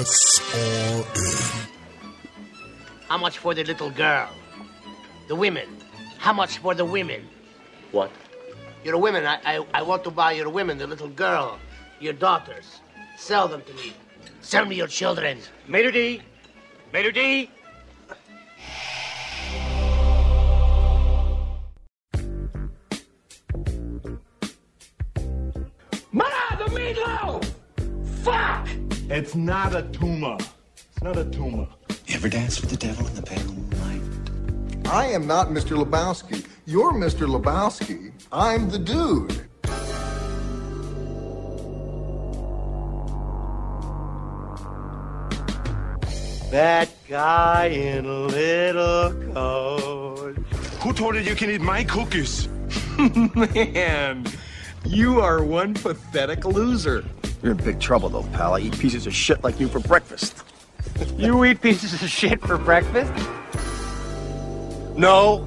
SRN. How much for the little girl? The women. How much for the women? What? Your women. I want to buy your women, the little girl, your daughters. Sell them to me. Sell me your children. Mater D! Mater D! The meatloaf! Fuck! It's not a tumor. It's not a tumor. You ever dance with the devil in the pale moonlight? I am not Mr. Lebowski. You're Mr. Lebowski. I'm the dude. That guy in a little coat. Who told you you can eat my cookies? Man, you are one pathetic loser. You're in big trouble, though, pal. I eat pieces of shit like you for breakfast. You eat pieces of shit for breakfast? No.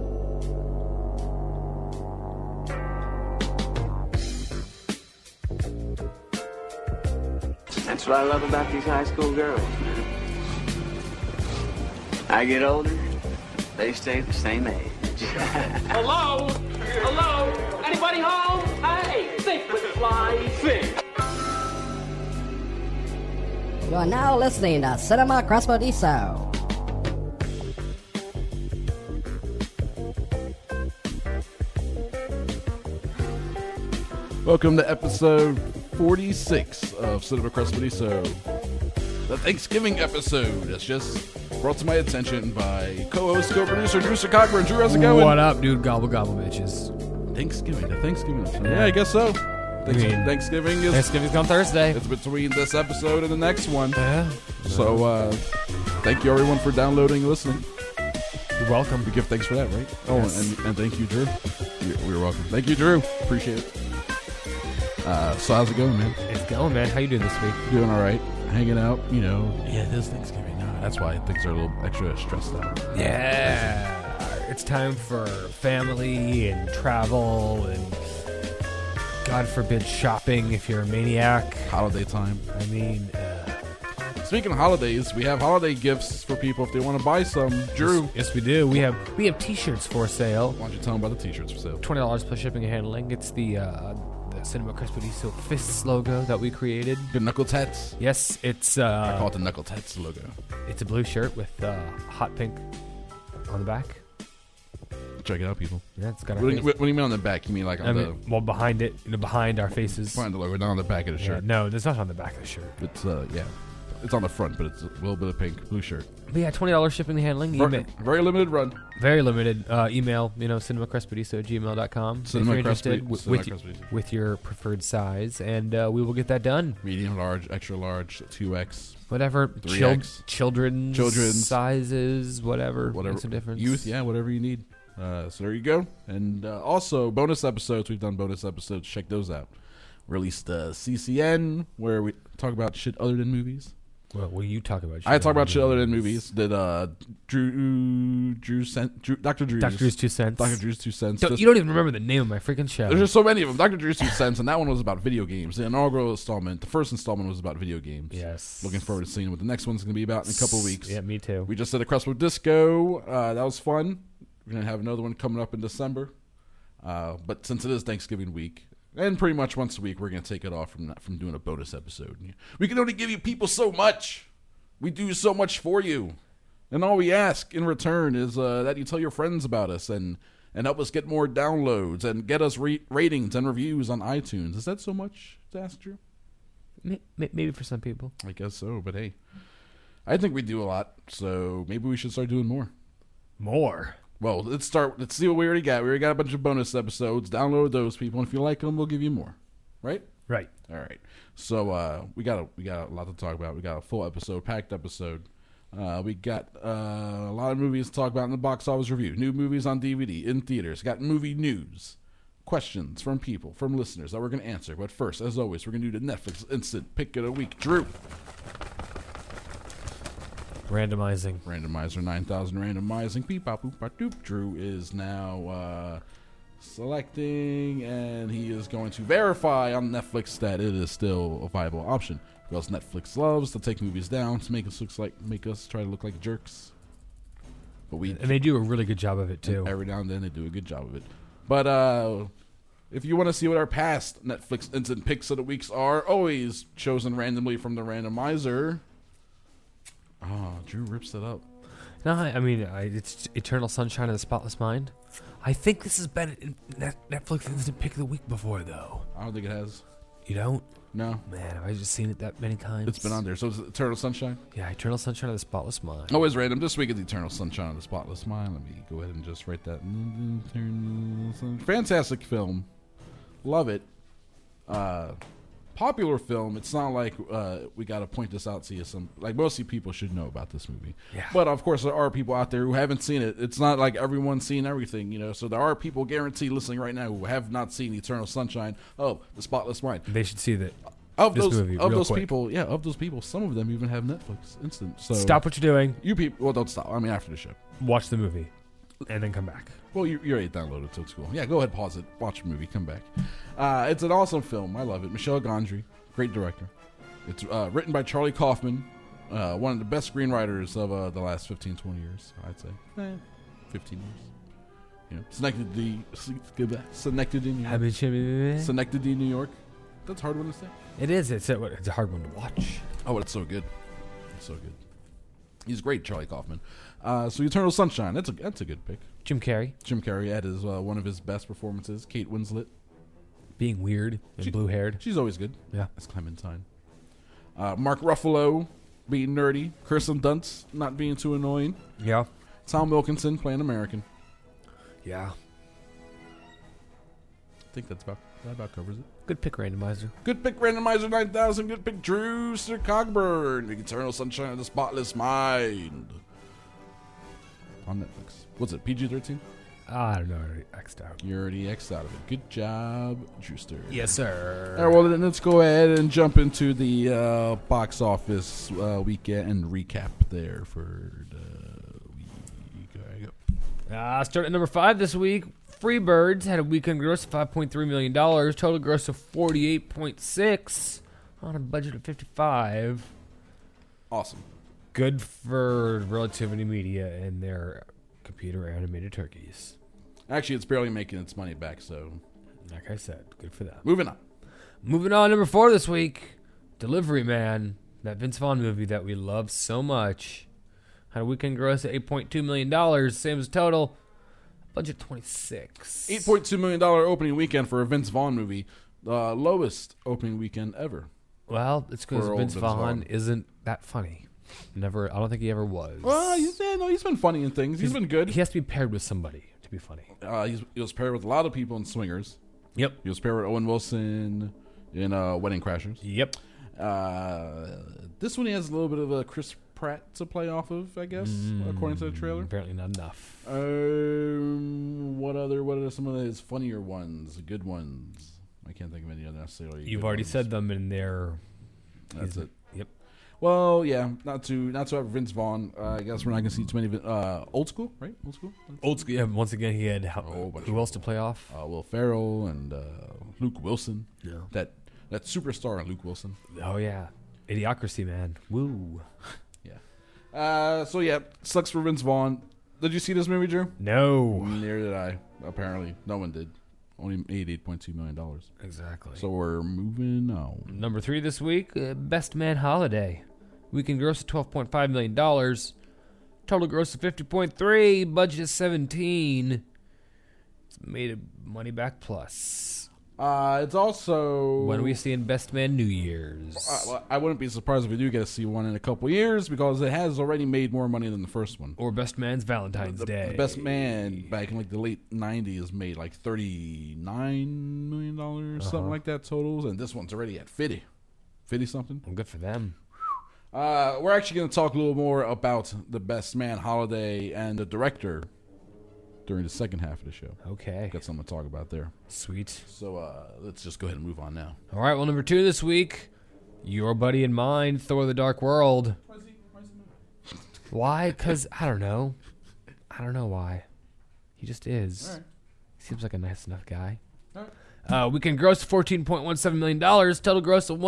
That's what I love about these high school girls, man. I get older, they stay the same age. Hello? Hello? Anybody home? Hey, think with fly, think. You are now listening to Cinema Crespediso. Welcome to episode 46 of Cinema Crespediso, the Thanksgiving episode that's just brought to my attention by co-host, co-producer Drew Cochran. Drew, how's it going? What up, dude? Gobble gobble, bitches. Thanksgiving episode. Yeah, I guess so. Thanksgiving's on Thursday. It's between this episode and the next one. Yeah. So, thank you everyone for downloading and listening. You're welcome. We give thanks for that, right? Yes. Oh, and thank you, Drew. You're welcome. Thank you, Drew. Appreciate it. So how's it going, man? It's going, man. How you doing this week? Doing all right. Hanging out, you know. Yeah, it is Thanksgiving. That's why things are a little extra stressed out. Yeah. It's time for family and travel and, God forbid, shopping if you're a maniac. Holiday time. I mean... Speaking of holidays, we have holiday gifts for people if they want to buy some. Drew. Yes, we do. We have T-shirts for sale. Why don't you tell them about the T-shirts for sale? $20 plus shipping and handling. It's the Cinema Crespediso Fists logo that we created. The Knuckle Tats? Yes, it's... I call it the Knuckle Tats logo. It's a blue shirt with hot pink on the back. Check it out, people. Yeah, it's got our what do you mean on the back? You mean like on the... Well, behind it, behind our faces. Behind the logo, not on the back of the shirt. No, it's not on the back of the shirt. It's, yeah. It's on the front, but it's a little bit of pink, blue shirt. But yeah, $20 shipping and handling. Very limited run. Very limited. Email, cinemacrespediso@gmail.com if you're interested with your preferred size, and we will get that done. Medium, large, extra large, 2X. Whatever. 3X. Children's sizes, whatever. Makes a difference. Youth, yeah, whatever you need. So there you go. And also, bonus episodes. We've done bonus episodes. Check those out. Released CCN, where we talk about shit other than movies. Well, what do you talk about? I talk about shit other than movies. Did Dr. Drew's 2 cents. Dr. Drew's 2 cents. You don't even remember the name of my freaking show. There's just so many of them. Dr. Drew's 2 cents, and that one was about video games. The inaugural installment, the first installment was about video games. Yes. Looking forward to seeing what the next one's going to be about in a couple of weeks. Yeah, me too. We just did a Crestwood Disco. That was fun. We're going to have another one coming up in December. But since it is Thanksgiving week, and pretty much once a week, we're going to take it off from doing a bonus episode. We can only give you people so much. We do so much for you. And all we ask in return is that you tell your friends about us and help us get more downloads and get us ratings and reviews on iTunes. Is that so much to ask, Drew? Maybe for some people. I guess so, but hey. I think we do a lot, so maybe we should start doing more. More? Well, let's see what we already got. We already got a bunch of bonus episodes. Download those, people, and if you like them, we'll give you more. Right? Right. All right. So we got a lot to talk about. We got a full episode, packed episode. We got a lot of movies to talk about in the box office review. New movies on DVD, in theaters. Got movie news. Questions from people, from listeners that we're going to answer. But first, as always, we're going to do the Netflix Instant Pick of the Week. Drew. Randomizer 9000 randomizing. Beep, bop, boop, bop, doop. Drew is now selecting, and he is going to verify on Netflix that it is still a viable option, because Netflix loves to take movies down to make us try to look like jerks. But and they do a really good job of it too. Every now and then they do a good job of it. But if you want to see what our past Netflix instant picks of the weeks are, always chosen randomly from the randomizer. Drew rips it up. No, I mean, it's Eternal Sunshine of the Spotless Mind. I think this has been in Netflix instant pick of the week before, though. I don't think it has. You don't? No. Man, have I just seen it that many times? It's been on there. So it's Eternal Sunshine? Yeah, Eternal Sunshine of the Spotless Mind. Always random. This week is Eternal Sunshine of the Spotless Mind. Let me go ahead and just write that. Fantastic film. Love it. Popular film. It's not like we got to point this out to you. Mostly people should know about this movie. Yeah. But of course there are people out there who haven't seen it. It's not like everyone's seen everything, So there are people guaranteed listening right now who have not seen Eternal Sunshine of the Spotless Mind. They should see that. Of this those movie, of real those quick. people, some of them even have Netflix Instant. So Stop what you're doing. You people, well, don't stop. I mean, after the show, watch the movie, and then come back. Well, you already downloaded it, so it's cool. Yeah, go ahead, pause it, watch the movie, come back. It's an awesome film. I love it. Michel Gondry, great director. It's written by Charlie Kaufman, one of the best screenwriters of the last 15, 20 years, I'd say. 15 years. Synecdoche, New York. That's a hard one to say. It is. It's a hard one to watch. Oh, it's so good. It's so good. He's great, Charlie Kaufman. So Eternal Sunshine, that's a good pick. Jim Carrey at his one of his best performances. Kate Winslet, being weird and blue-haired. She's always good. Yeah, as Clementine. Mark Ruffalo being nerdy. Kirsten Dunst not being too annoying. Yeah. Tom Wilkinson playing American. Yeah. I think that about covers it. Good pick, Randomizer. Good pick, Randomizer 9000. Good pick, Drew Sir Cogburn. The Eternal Sunshine of the Spotless Mind. On Netflix. What's it, PG-13? I don't know. I already X'd out. You're already X'd out of it. Good job, Drewster. Yes, sir. All right, well, then let's go ahead and jump into the box office weekend recap there for the week. Starting at number 5 this week, Freebirds had a weekend gross of $5.3 million, total gross of $48.6 on a budget of $55. Awesome. Good for Relativity Media and their computer animated turkeys. Actually, it's barely making its money back, so like I said, good for them. Moving on, number 4 this week, Delivery Man, that Vince Vaughn movie that we love so much, had a weekend gross of $8.2 million, same as total. Budget $26. $8.2 million opening weekend for a Vince Vaughn movie. The lowest opening weekend ever. Well, it's because Vince Vaughn isn't that funny. Never. I don't think he ever was. Well, he's been funny in things. He's been good. He has to be paired with somebody to be funny. He was paired with a lot of people in Swingers. Yep. He was paired with Owen Wilson in Wedding Crashers. Yep. This one he has a little bit of a Chris Pratt to play off of, I guess, according to the trailer. Apparently not enough. What are some of his funnier ones, good ones? I can't think of any other necessarily. You've already said them in there. That's it. Yep. Well, yeah, not to have Vince Vaughn. I guess we're not gonna see too many. Old School, right? Old School. Yeah. Once again, he had who else to play off? Will Ferrell and Luke Wilson. Yeah. That superstar Luke Wilson. Oh yeah, Idiocracy, man. Woo. So yeah, sucks for Vince Vaughn. Did you see this movie, Drew? No. Neither did I. Apparently, no one did. Only made $8.2 million. Exactly. So we're moving on. Number 3 this week, Best Man Holiday. Weekend gross of $12.5 million. Total gross of $50.3. Budget of $17. It's made a money back plus. It's also... When are we seeing Best Man New Year's? I wouldn't be surprised if we do get to see one in a couple years because it has already made more money than the first one. Or Best Man's Valentine's Day. The Best Man back in like the late 90s made like $39 million, something like that totals. And this one's already at 50 something. Well, good for them. We're actually going to talk a little more about the Best Man Holiday and the director during the second half of the show. Okay. Got something to talk about there. Sweet. So let's just go ahead and move on now. All right, well, number 2 this week, your buddy and mine, Thor the Dark World. Why? Because, I don't know. I don't know why. He just is. All right. Seems like a nice enough guy. Weekend gross $14.17 million. Total gross of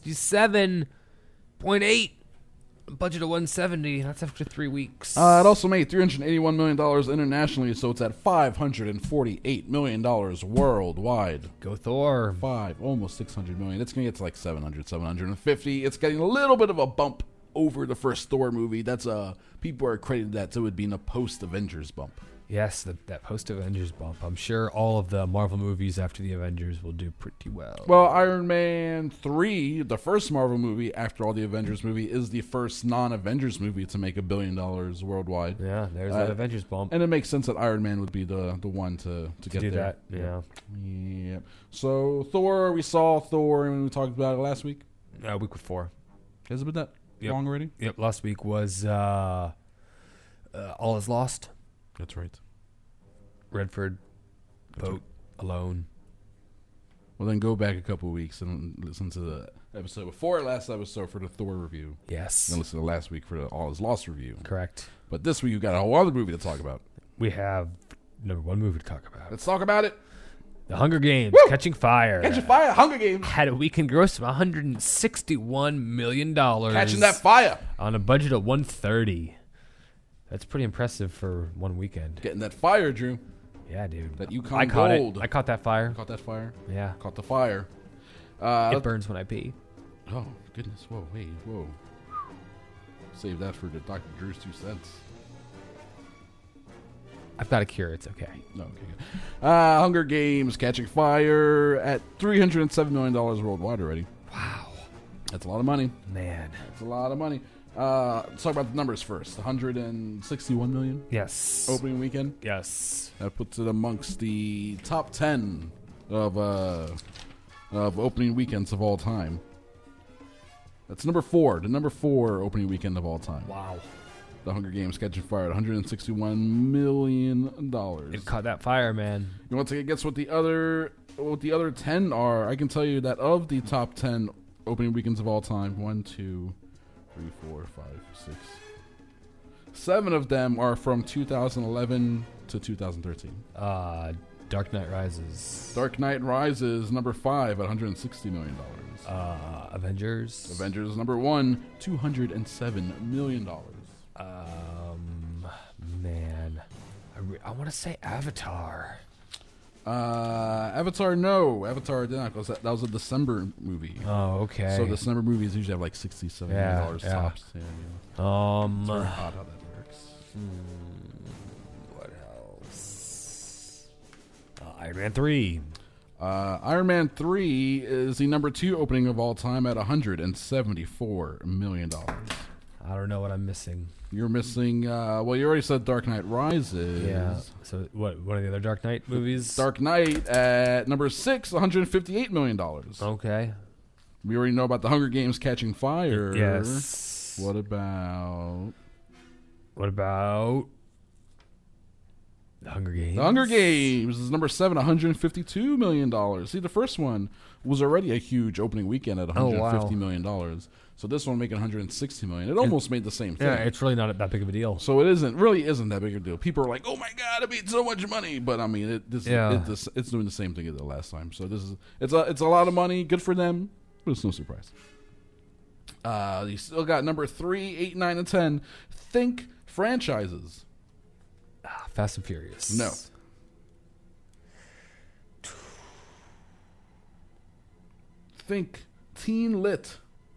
$167.8. Budget of $170. That's after 3 weeks. It also made $381 million internationally, so it's at $548 million worldwide. Go Thor. Almost $600 million. It's going to get to like $700, $750. It's getting a little bit of a bump over the first Thor movie. That's people are credited that, so it would be in a post-Avengers bump. Yes, that post-Avengers bump. I'm sure all of the Marvel movies after the Avengers will do pretty well. Well, Iron Man 3, the first Marvel movie after all the Avengers movie, is the first non-Avengers movie to make $1 billion worldwide. Yeah, there's that Avengers bump. And it makes sense that Iron Man would be the one to get do there. That, yeah. Yeah. So, Thor, we saw Thor, and we talked about it last week? Week before. Has it been that long already? Yep, last week was All Is Lost. That's right. Redford, boat, alone. Well, then go back a couple of weeks and listen to the episode before last episode for the Thor review. Yes. Then listen to last week for the All Is Lost review. Correct. But this week, you've got a whole other movie to talk about. We have number one movie to talk about. Let's talk about it. The Hunger Games, Woo! Catching Fire. Catching Fire, Hunger Games. Had a weekend gross of $161 million. Catching that fire. On a budget of $130. That's pretty impressive for one weekend. Getting that fire, Drew. Yeah, dude. That Yukon I caught Gold. it. I caught that fire. Caught that fire? Yeah. Caught the fire. It burns when I pee. Oh, goodness. Whoa, wait, whoa. Save that for the Dr. Drew's 2 cents. I've got a cure. It's okay. No, okay. Hunger Games, Catching Fire at $307 million worldwide already. Wow. That's a lot of money. Man. That's a lot of money. Let's talk about the numbers first. 161 million? Yes. Opening weekend? Yes. That puts it amongst the top 10 of opening weekends of all time. That's number 4. The number 4 opening weekend of all time. Wow. The Hunger Games Catching Fire at $161 million. It caught that fire, man. You want to guess what the other 10 are? I can tell you that of the top 10 opening weekends of all time, 1, 2, 3, 4, 5, 6, 7 of them are from 2011 to 2013. Dark Knight Rises. Dark Knight Rises, number 5 at $160 million. Avengers. Avengers, number 1, $207 million. Man. I want to say Avatar. Avatar, no. Avatar did not, because that was a December movie. Oh, okay. So December movies usually have like $60, $70 million tops. Yeah, yeah. It's very odd how that works. What else? Iron Man 3. Iron Man 3 is the number 2 opening of all time at $174 million. I don't know what I'm missing. You're missing, well, you already said Dark Knight Rises. Yeah. So what? One of the other Dark Knight movies? Dark Knight at number 6, $158 million. Okay. We already know about the Hunger Games Catching Fire. Yes. What about The Hunger Games? The Hunger Games is number 7, $152 million. See, the first one was already a huge opening weekend at $150 million. So this one making $160 million. It almost made the same thing. Yeah, it's really not that big of a deal. So it really isn't that big of a deal. People are like, "Oh my god, it made so much money!" But I mean, it's doing the same thing it did last time. So it's a lot of money. Good for them, but it's no surprise. You still got number 3, 8, 9, and 10. Think franchises. Fast and Furious. No. Think teen lit.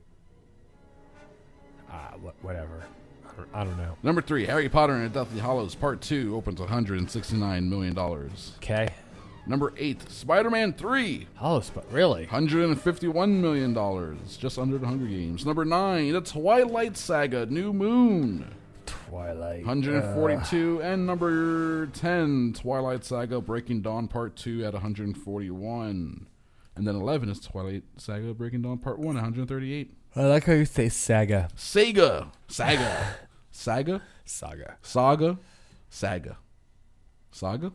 Whatever. I don't know. Number 3, Harry Potter and the Deathly Hallows Part 2 opens $169 million. Okay. Number 8, Spider-Man 3. Really? $151 million. Just under the Hunger Games. Number 9, The Twilight Saga, New Moon. Twilight. 142. And number 10, Twilight Saga, Breaking Dawn Part 2 at 141. And then 11 is Twilight Saga, Breaking Dawn Part 1 at 138. I like how you say Saga. Saga. Saga. Saga? Saga. Saga. Saga. Saga?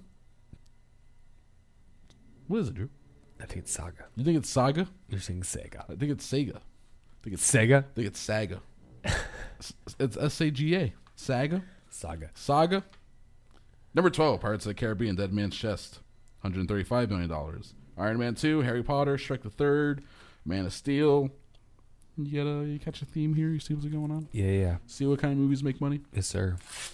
What is it, Drew? I think it's Saga. You think it's Saga? You're saying Sega. I think it's Sega. Sega? I think it's Saga. It's S-A-G-A. Saga? Saga. Saga. Number 12, Pirates of the Caribbean, Dead Man's Chest. $135 million. Iron Man 2, Harry Potter, Shrek the Third, Man of Steel. You catch a theme here? You see what's going on? Yeah. See what kind of movies make money? Yes, sir.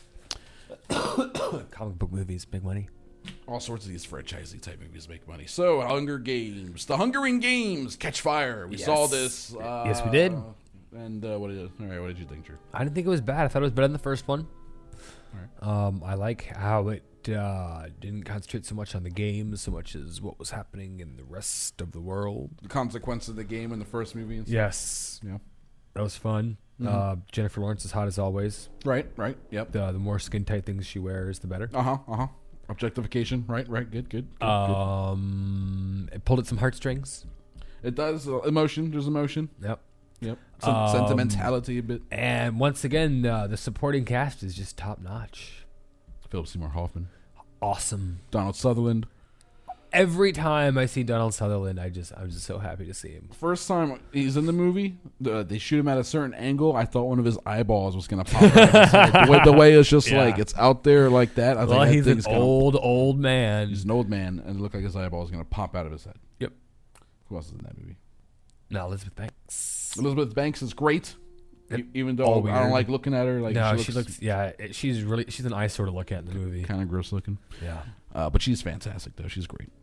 Comic book movies make money. All sorts of these franchising type movies make money. So, Hunger Games. The Hungering Games catch fire. We saw this. Yes, we did. And what did you think, Drew? I didn't think it was bad. I thought it was better than the first one. All right. I like how it didn't concentrate so much on the game, so much as what was happening in the rest of the world. The consequence of the game in the first movie and stuff. Yes. Yeah. That was fun. Jennifer Lawrence is hot as always. Right. Yep. The more skin tight things she wears, the better. Objectification. Right. Good. It pulled at some heartstrings. It does. Emotion. There's emotion. Yep. Some sentimentality a bit. And once again, the supporting cast is just top notch. Philip Seymour Hoffman. Awesome. Donald Sutherland. Every time I see Donald Sutherland, I'm just so happy to see him. First time he's in the movie, they shoot him at a certain angle. I thought one of his eyeballs was going to pop out. The way it's just like, it's out there like that. I think he's an old man. He's an old man, and it looked like his eyeball is going to pop out of his head. Yep. Who else is in that movie? No, Elizabeth Banks. Elizabeth Banks is great. Even though I don't like looking at her. Like, no, she looks she's an eyesore to look at in the movie. Kind of gross looking. Yeah. But she's fantastic, though. She's great.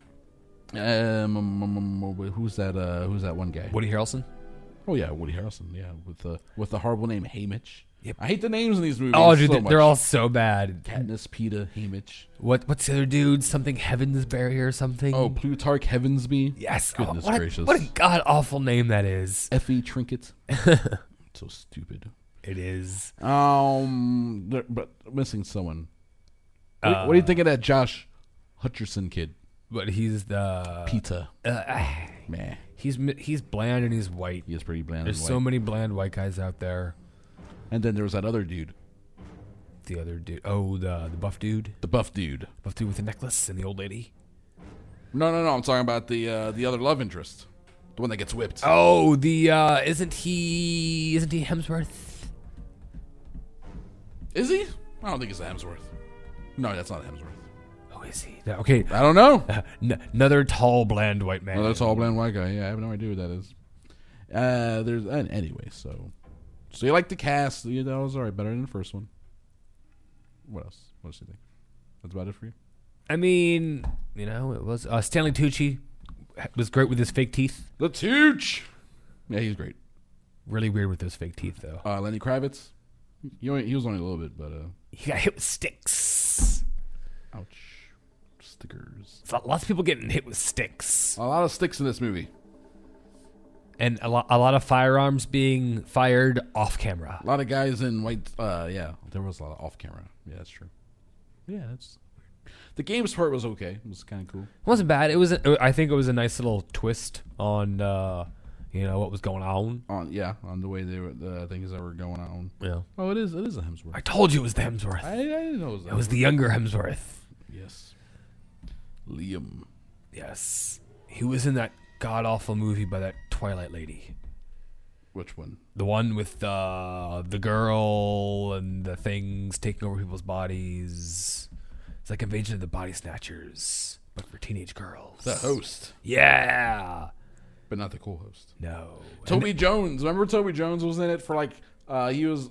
Who's that one guy? Woody Harrelson. Oh yeah, Woody Harrelson. Yeah, with the horrible name Haymitch. Yep. I hate the names in these movies. Oh, dude, they're all so bad. Katniss, Peeta, Haymitch. What's the other dude? Something Heavensbury or something? Oh, Plutarch Heavensby. Yes. Goodness gracious. What a god awful name that is. Effie Trinket. So stupid. It is. But missing someone. What do you think of that Josh Hutcherson kid? But he's the Peeta. Meh. He's bland and he's white. He is pretty bland. There's so many bland white guys out there. And then there was that other dude. The other dude. Oh, the buff dude. The buff dude. Buff dude with the necklace and the old lady. No. I'm talking about the other love interest, the one that gets whipped. Oh, isn't he Hemsworth? Is he? I don't think it's a Hemsworth. No, that's not Hemsworth. Who is he? No, okay, I don't know. Another tall, bland white man. Another tall, bland white guy. Yeah, I have no idea who that is. Anyway, so you like the cast? That was all right, better than the first one. What else? What do you think? That's about it for you. I mean, it was Stanley Tucci was great with his fake teeth. The Tooch. Yeah, he's great. Really weird with those fake teeth, though. Lenny Kravitz. He was only a little bit, but he got hit with sticks. Ouch. Stickers. Lots of people getting hit with sticks. A lot of sticks in this movie. And a lot of firearms being fired off camera. A lot of guys in white. Yeah, there was a lot of off camera. Yeah, that's true. Yeah, that's weird. The games part was okay. It was kind of cool. It wasn't bad. I think it was a nice little twist on what was going on. On the way the things that were going on. Yeah. Oh, it is a Hemsworth. I told you it was the Hemsworth. I didn't know it was the younger Hemsworth. Yes. Liam. Yes. He was in that god-awful movie by that Twilight lady. Which one? The one with the girl and the things taking over people's bodies. It's like Invasion of the Body Snatchers, but for teenage girls. The host. Yeah. But not the cool host. No. Toby Jones. Remember Toby Jones was in it for like he was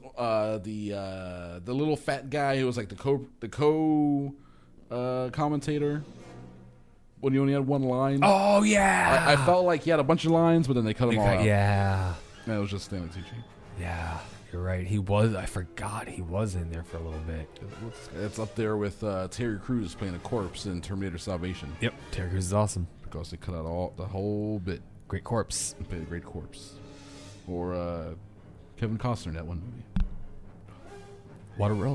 the little fat guy who was like the co commentator. When you only had one line. Oh, yeah. I felt like he had a bunch of lines, but then they cut them all out. Yeah. And it was just Stanley Tucci. Yeah, you're right. He was. I forgot he was in there for a little bit. It's up there with Terry Crews playing a corpse in Terminator Salvation. Yep. Terry Crews is awesome. Because they cut out the whole bit. Great corpse. Great corpse. Or Kevin Costner in that one movie. Waterworld.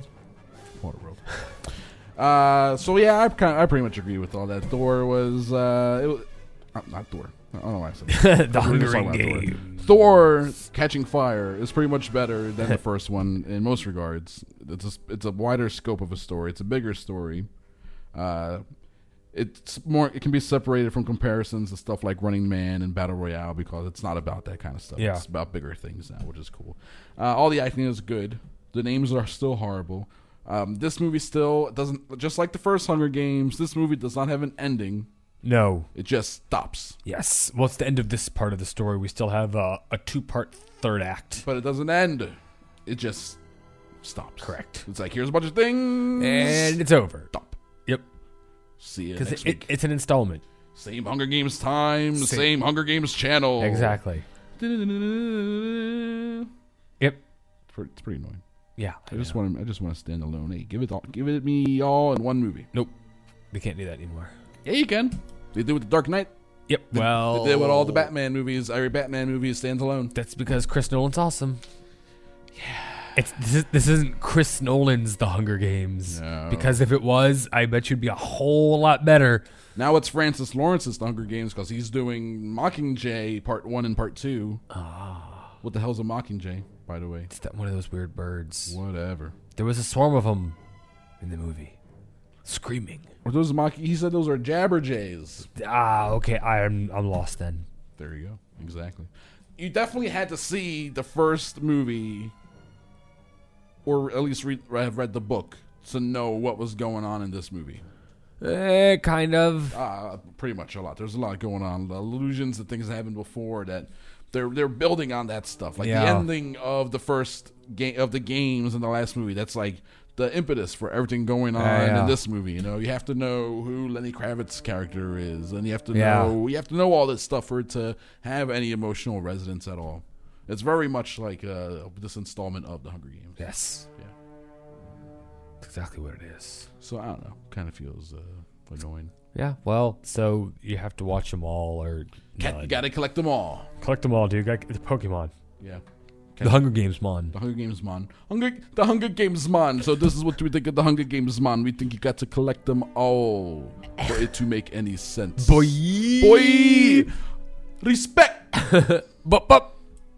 So yeah, I pretty much agree with all that. Thor was not Thor. I don't know why I said that. The Hungering Game. Thor Catching Fire is pretty much better than the first one in most regards. It's a wider scope of a story. It's a bigger story. It's more. It can be separated from comparisons to stuff like Running Man and Battle Royale because it's not about that kind of stuff. Yeah. It's about bigger things now, which is cool. All the acting is good. The names are still horrible. This movie still doesn't, just like the first Hunger Games, this movie does not have an ending. No. It just stops. Yes. Well, it's the end of this part of the story. We still have a 2-part third act. But it doesn't end. It just stops. Correct. It's like, here's a bunch of things. And it's over. Stop. Yep. See you Because next week. it's an installment. Same Hunger Games time, same Hunger Games channel. Exactly. Yep. It's pretty annoying. Yeah. I just want to stand alone. Hey, give it me all in one movie. Nope. They can't do that anymore. Yeah, you can. They did with The Dark Knight. Yep. They did with all the Batman movies. Every Batman movie stands alone. That's because Chris Nolan's awesome. Yeah. This isn't Chris Nolan's The Hunger Games. No. Because if it was, I bet you'd be a whole lot better. Now it's Francis Lawrence's The Hunger Games because he's doing Mockingjay Part 1 and Part 2. What the hell's a Mockingjay, by the way? It's one of those weird birds. Whatever. There was a swarm of them in the movie. Screaming. Or those he said those are Jabberjays. Okay. I'm lost then. There you go. Exactly. You definitely had to see the first movie, or at least have read the book to know what was going on in this movie. Kind of. Pretty much a lot. There's a lot going on. The allusions to things that happened before that they're building on that stuff. Like the ending of the first game of the games in the last movie. That's like the impetus for everything going on in this movie. You know, you have to know who Lenny Kravitz's character is, and you have to know all this stuff for it to have any emotional resonance at all. It's very much like this installment of the Hunger Games. Yes. Yeah. That's exactly what it is. So I don't know. Kind of feels annoying. Yeah. Well, so you have to watch them all, or You gotta collect them all. Collect them all, dude. The Pokemon. Yeah. The Hunger Games mon. The Hunger Games mon. The Hunger Games mon. So this is what we think of the Hunger Games mon. We think you got to collect them all for it to make any sense. Boy. Respect. Bup.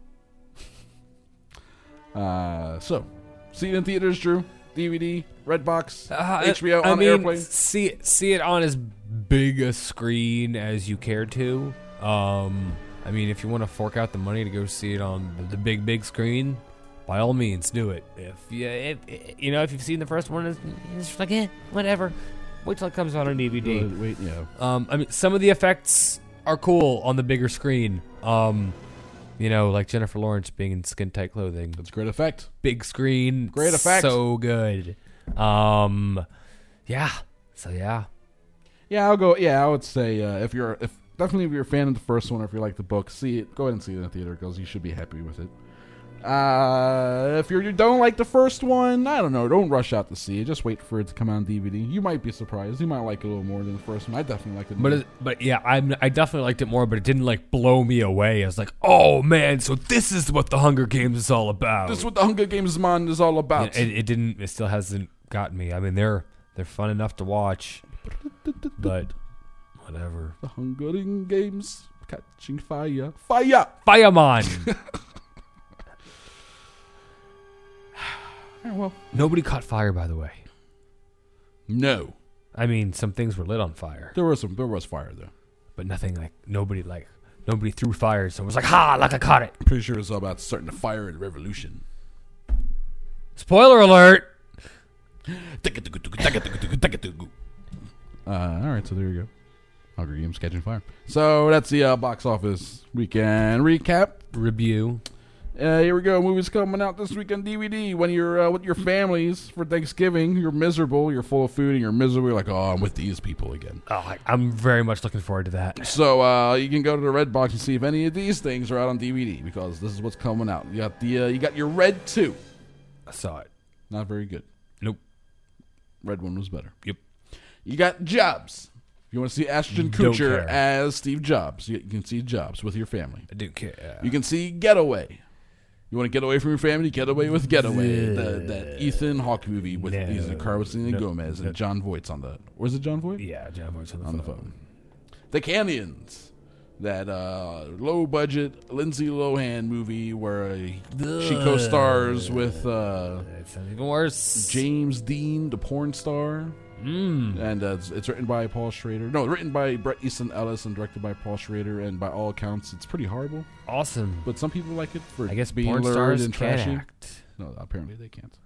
So, see it in theaters, Drew. DVD, Redbox, HBO, on airplane. See it on as big a screen as you care to. I mean, if you want to fork out the money to go see it on the big screen, by all means, do it. If you've seen the first one, it's just like, whatever. Wait till it comes out on DVD. Wait, yeah. I mean, some of the effects are cool on the bigger screen. Like Jennifer Lawrence being in skin-tight clothing. That's a great effect. Big screen. Great effect. So good. Yeah. So, yeah. Yeah, I'll go. Yeah, I would say if you're a fan of the first one, or if you like the book, see it. Go ahead and see it in the theater because you should be happy with it. If you don't like the first one, I don't know. Don't rush out to see it. Just wait for it to come out on DVD. You might be surprised. You might like it a little more than the first one. I definitely liked it more. But yeah, I definitely liked it more, but it didn't like blow me away. I was like, oh man, so this is what the Hunger Games is all about. This is what the Hunger Games man is all about. It didn't. It still hasn't gotten me. I mean, they're fun enough to watch, but whatever. The Hunger Games catching fire. Fireman. Well, nobody caught fire, by the way. No. I mean, some things were lit on fire. There was fire though, but nothing nobody threw fire. So it was like, ha! Like I caught it. I'm pretty sure it's all about starting a fire in the revolution. Spoiler alert. All right, so there you go. Hunger Games Catching Fire. So that's the box office weekend recap review. Here we go. Movies coming out this week on DVD. When you're with your families for Thanksgiving, you're miserable, you're full of food, and you're miserable. You're like, oh, I'm with these people again. Oh, I'm very much looking forward to that. So you can go to the Redbox and see if any of these things are out on DVD because this is what's coming out. You got you got your Red 2. I saw it. Not very good. Nope. Red 1 was better. Yep. You got Jobs. If you want to see Ashton Kutcher as Steve Jobs, you can see Jobs with your family. I don't care. You can see Getaway. You want to get away from your family? Get away with Getaway. That Ethan Hawke movie with Carl Gomez and John Voight's on the... Was it John Voight? Yeah, John Voight's on the phone. The Canyons. That low-budget Lindsay Lohan movie where she co-stars with... it's even worse. James Dean, the porn star. And it's written by Paul Schrader. No, written by Bret Easton Ellis and directed by Paul Schrader. And by all accounts, it's pretty horrible. Awesome. But some people like it for I guess being porn lurid stars and can't trashy. act. No, apparently they can't.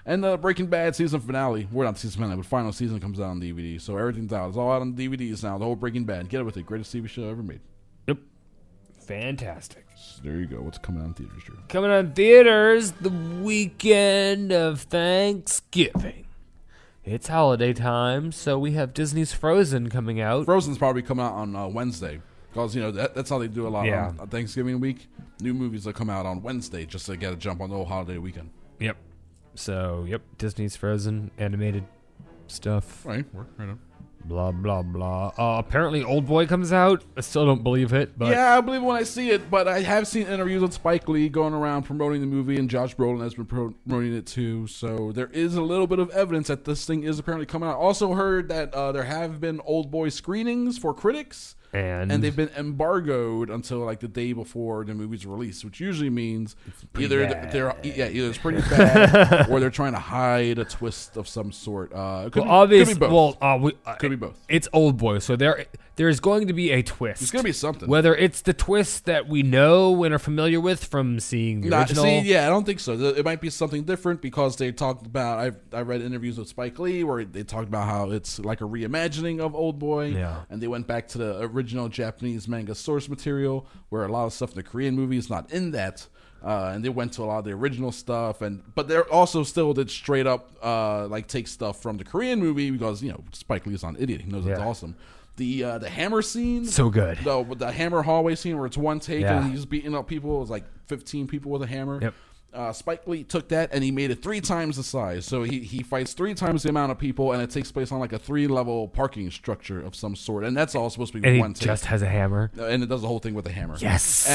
And the Breaking Bad season finale, we're not season finale, but final season comes out on DVD. So everything's out. It's all out on DVDs now. The whole Breaking Bad. Get it with it. Greatest TV show ever made. Yep. Fantastic. So there you go. What's coming out in theaters, Drew? Coming on theaters the weekend of Thanksgiving. It's holiday time, so we have Disney's Frozen coming out. Frozen's probably coming out on Wednesday. Because, that's how they do a lot on Thanksgiving week. New movies that come out on Wednesday just to get a jump on the whole holiday weekend. Yep. So, Disney's Frozen animated stuff. Right on. Blah, blah, blah. Apparently Old Boy comes out. I still don't believe it, but... Yeah, I believe it when I see it, but I have seen interviews with Spike Lee going around promoting the movie, and Josh Brolin has been promoting it too, so there is a little bit of evidence that this thing is apparently coming out. Also heard that there have been Old Boy screenings for critics, and they've been embargoed until like the day before the movie's release, which usually means either it's pretty bad or they're trying to hide a twist of some sort. Could be both. Could be both. It's Old Boy, so there's going to be a twist. There's going to be something. Whether it's the twist that we know and are familiar with from seeing the original. I don't think so. It might be something different because they talked about. I read interviews with Spike Lee where they talked about how it's like a reimagining of Old Boy, and they went back to the original Japanese manga source material where a lot of stuff in the Korean movie is not in that. And they went to a lot of the original stuff, but they're also still did straight up take stuff from the Korean movie because Spike Lee is not an idiot. He knows it's awesome. The hammer scene, so good. The hammer hallway scene where it's one take and he's beating up people. It was like 15 people with a hammer. Yep. Spike Lee took that and he made it 3 times the size. So he fights 3 times the amount of people, and it takes place on like a 3-level parking structure of some sort. And that's all supposed to be and one take. He just has a hammer. And it does the whole thing with a hammer. Yes.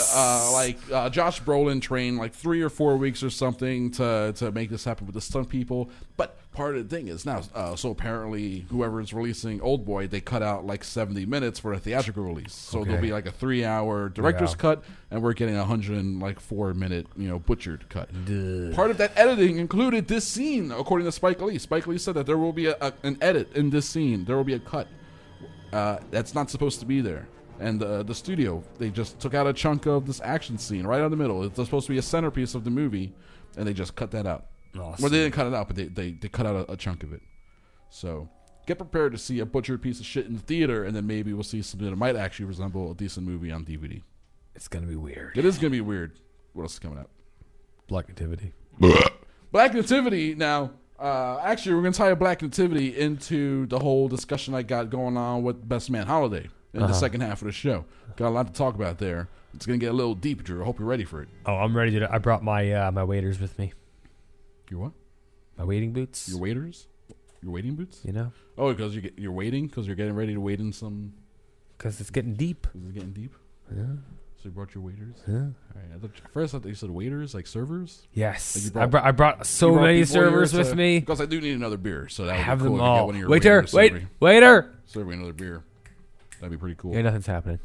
And Josh Brolin trained like 3 or 4 weeks or something to make this happen with the stunt people. But part of the thing is now, so apparently whoever is releasing Old Boy, they cut out like 70 minutes for a theatrical release. So there'll be like a 3-hour director's cut, and we're getting a 104-minute, butchered cut. Duh. Part of that editing included this scene, according to Spike Lee. Spike Lee said that there will be an edit in this scene. There will be a cut. That's not supposed to be there. And the studio, they just took out a chunk of this action scene right out the middle. It's supposed to be a centerpiece of the movie, and they just cut that out. Awesome. Well, they didn't cut it out, but they cut out a chunk of it. So get prepared to see a butchered piece of shit in the theater, and then maybe we'll see something that might actually resemble a decent movie on DVD. It's going to be weird. It is going to be weird. What else is coming out? Black Nativity. Black Nativity. Now, actually, we're going to tie Black Nativity into the whole discussion I got going on with Best Man Holiday in the second half of the show. Got a lot to talk about there. It's going to get a little deep, Drew. I hope you're ready for it. Oh, I'm ready to. I brought my my waders with me. Your what? My wading boots. Your waders? Your wading boots? Oh, because you're waiting? Because you're getting ready to wade in some... Because it's getting deep. Is it getting deep? Yeah. So you brought your waiters? Yeah. All right. First I thought you said waiters, like servers? Yes. Like I brought so many servers with me. Because I do need another beer, so that would have be cool them all. Get one of your Waiter, waiter! Serve me another beer. That'd be pretty cool. Yeah, nothing's happening.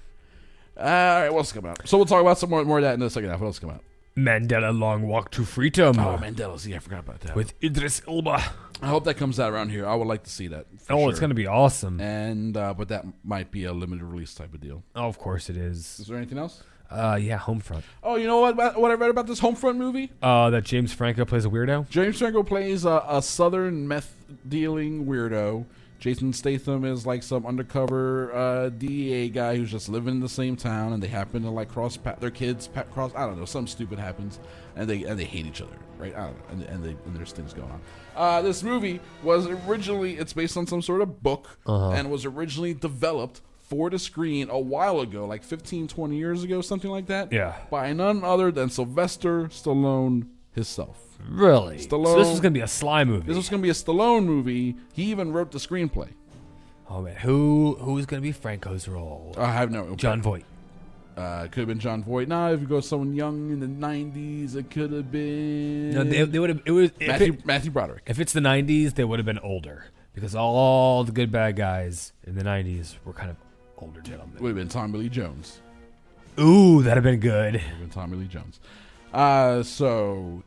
All right, what's coming out? So we'll talk about some more of that in the second half. What else coming out? Mandela Long Walk to Freedom. Oh, Mandela's. Yeah, I forgot about that. With Idris Elba. I hope that comes out around here. I would like to see that. It's going to be awesome. And but that might be a limited release type of deal. Oh, of course it is. Is there anything else? Yeah, Homefront. Oh, you know what I read about this Homefront movie? That James Franco plays a weirdo? James Franco plays a southern meth-dealing weirdo. Jason Statham is like some undercover DEA guy who's just living in the same town, and they happen to like cross their kids cross. I don't know, some stupid happens, and they hate each other, right? I don't know, and there's things going on. This movie was originally it's based on some sort of book, and was originally developed for the screen a while ago, like 15, 20 years ago, something like that. Yeah, by none other than Sylvester Stallone himself. Really? Stallone, so this was going to be a Sly movie. This was going to be a Stallone movie. He even wrote the screenplay. Oh, man. Who's going to be Franco's role? I have no... John Voight. Could have been John Voight. Now, if you go someone young in the 90s, it could have been... No, they would have... It was Matthew Broderick. If it's the 90s, they would have been older. Because all the good bad guys in the 90s were kind of older gentlemen. Would have been Tommy Lee Jones. Ooh, that'd have been good. Would have been Tommy Lee Jones. So...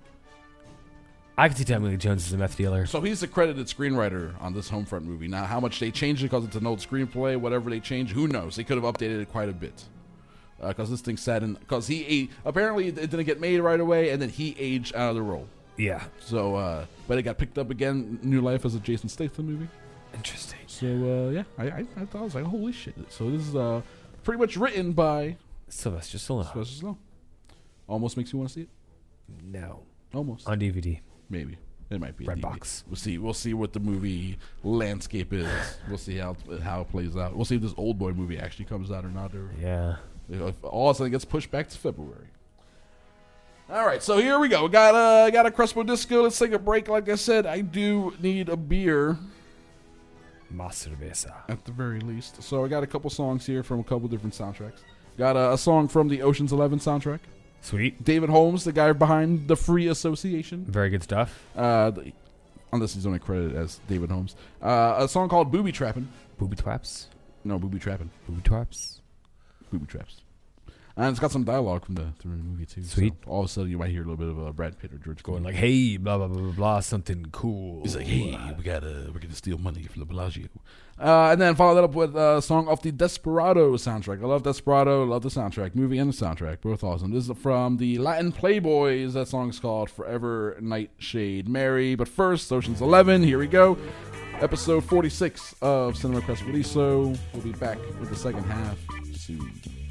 I can see Tommy Lee Jones as a meth dealer. So he's the credited screenwiter on this Homefront movie. Now, how much they changed it because it's an old screenplay, whatever they changed, who knows? They could have updated it quite a bit. Because this thing sat in... Because apparently it didn't get made right away, and then he aged out of the role. Yeah. So, but it got picked up again, new life as a Jason Statham movie. Interesting. So, yeah, I thought, I was like, holy shit. So this is pretty much written by Sylvester Stallone. Almost makes you want to see it. No. Almost. On DVD. Maybe. It might be. Redbox. We'll see what the movie landscape is. We'll see how it plays out. We'll see if this Old Boy movie actually comes out or not. Or yeah. If all of a sudden gets pushed back to February. All right, so here we go. We got a Crespo Disco. Let's take a break. Like I said, I do need a beer. Más cerveza. At the very least. So I got a couple songs here from a couple different soundtracks. Got a song from the Ocean's 11 soundtrack. Sweet. David Holmes, the guy behind the Free Association. Very good stuff. Unless he's only credited as David Holmes. A song called Booby Trappin'. Booby Traps? No, Booby Trappin'. Booby Traps? Booby Traps. And it's got some dialogue from the movie, too. Sweet. So all of a sudden, you might hear a little bit of Brad Pitt or George Going Clooney. like, hey, blah, blah, blah, blah, blah, something cool. He's like, hey, we're gonna steal money from the Bellagio. And then follow that up with a song off the Desperado soundtrack. I love Desperado, love the soundtrack. Movie and the soundtrack, both awesome. This is from the Latin Playboys. That song's called Forever Nightshade Mary. But first, Ocean's 11, here we go. Episode 46 of Cinema Crespediso. We'll be back with the second half soon.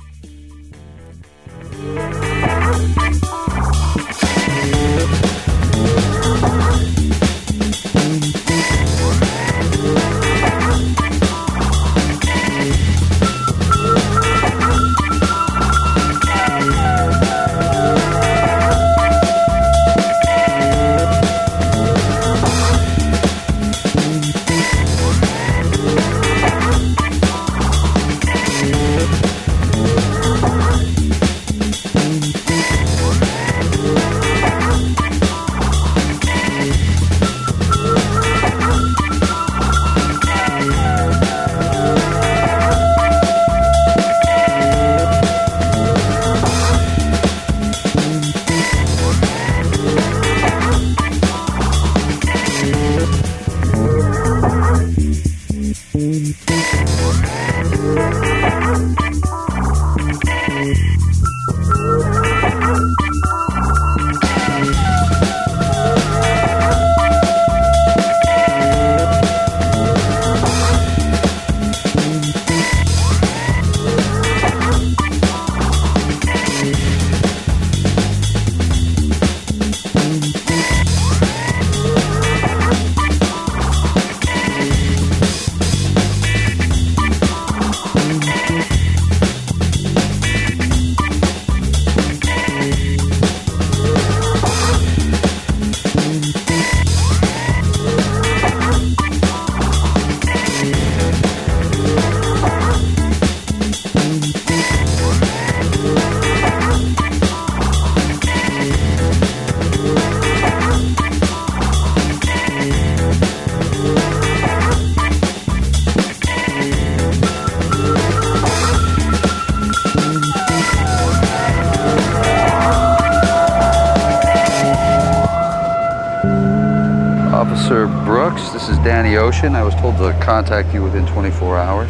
Officer Brooks, this is Danny Ocean. I was told to contact you within 24 hours.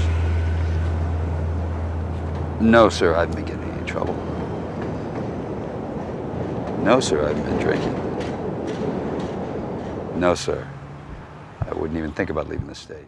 No, sir, I haven't been getting in any trouble. No, sir, I haven't been drinking. No, sir. I wouldn't even think about leaving the state.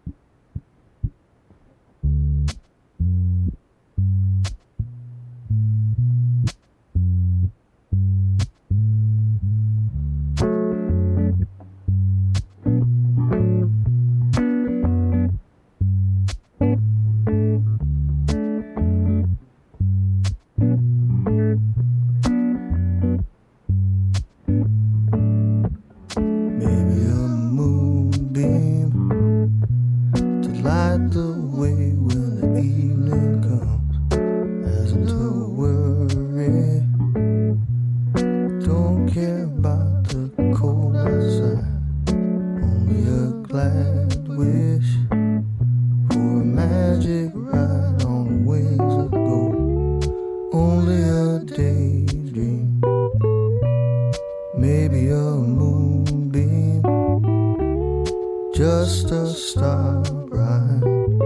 Just a star bright,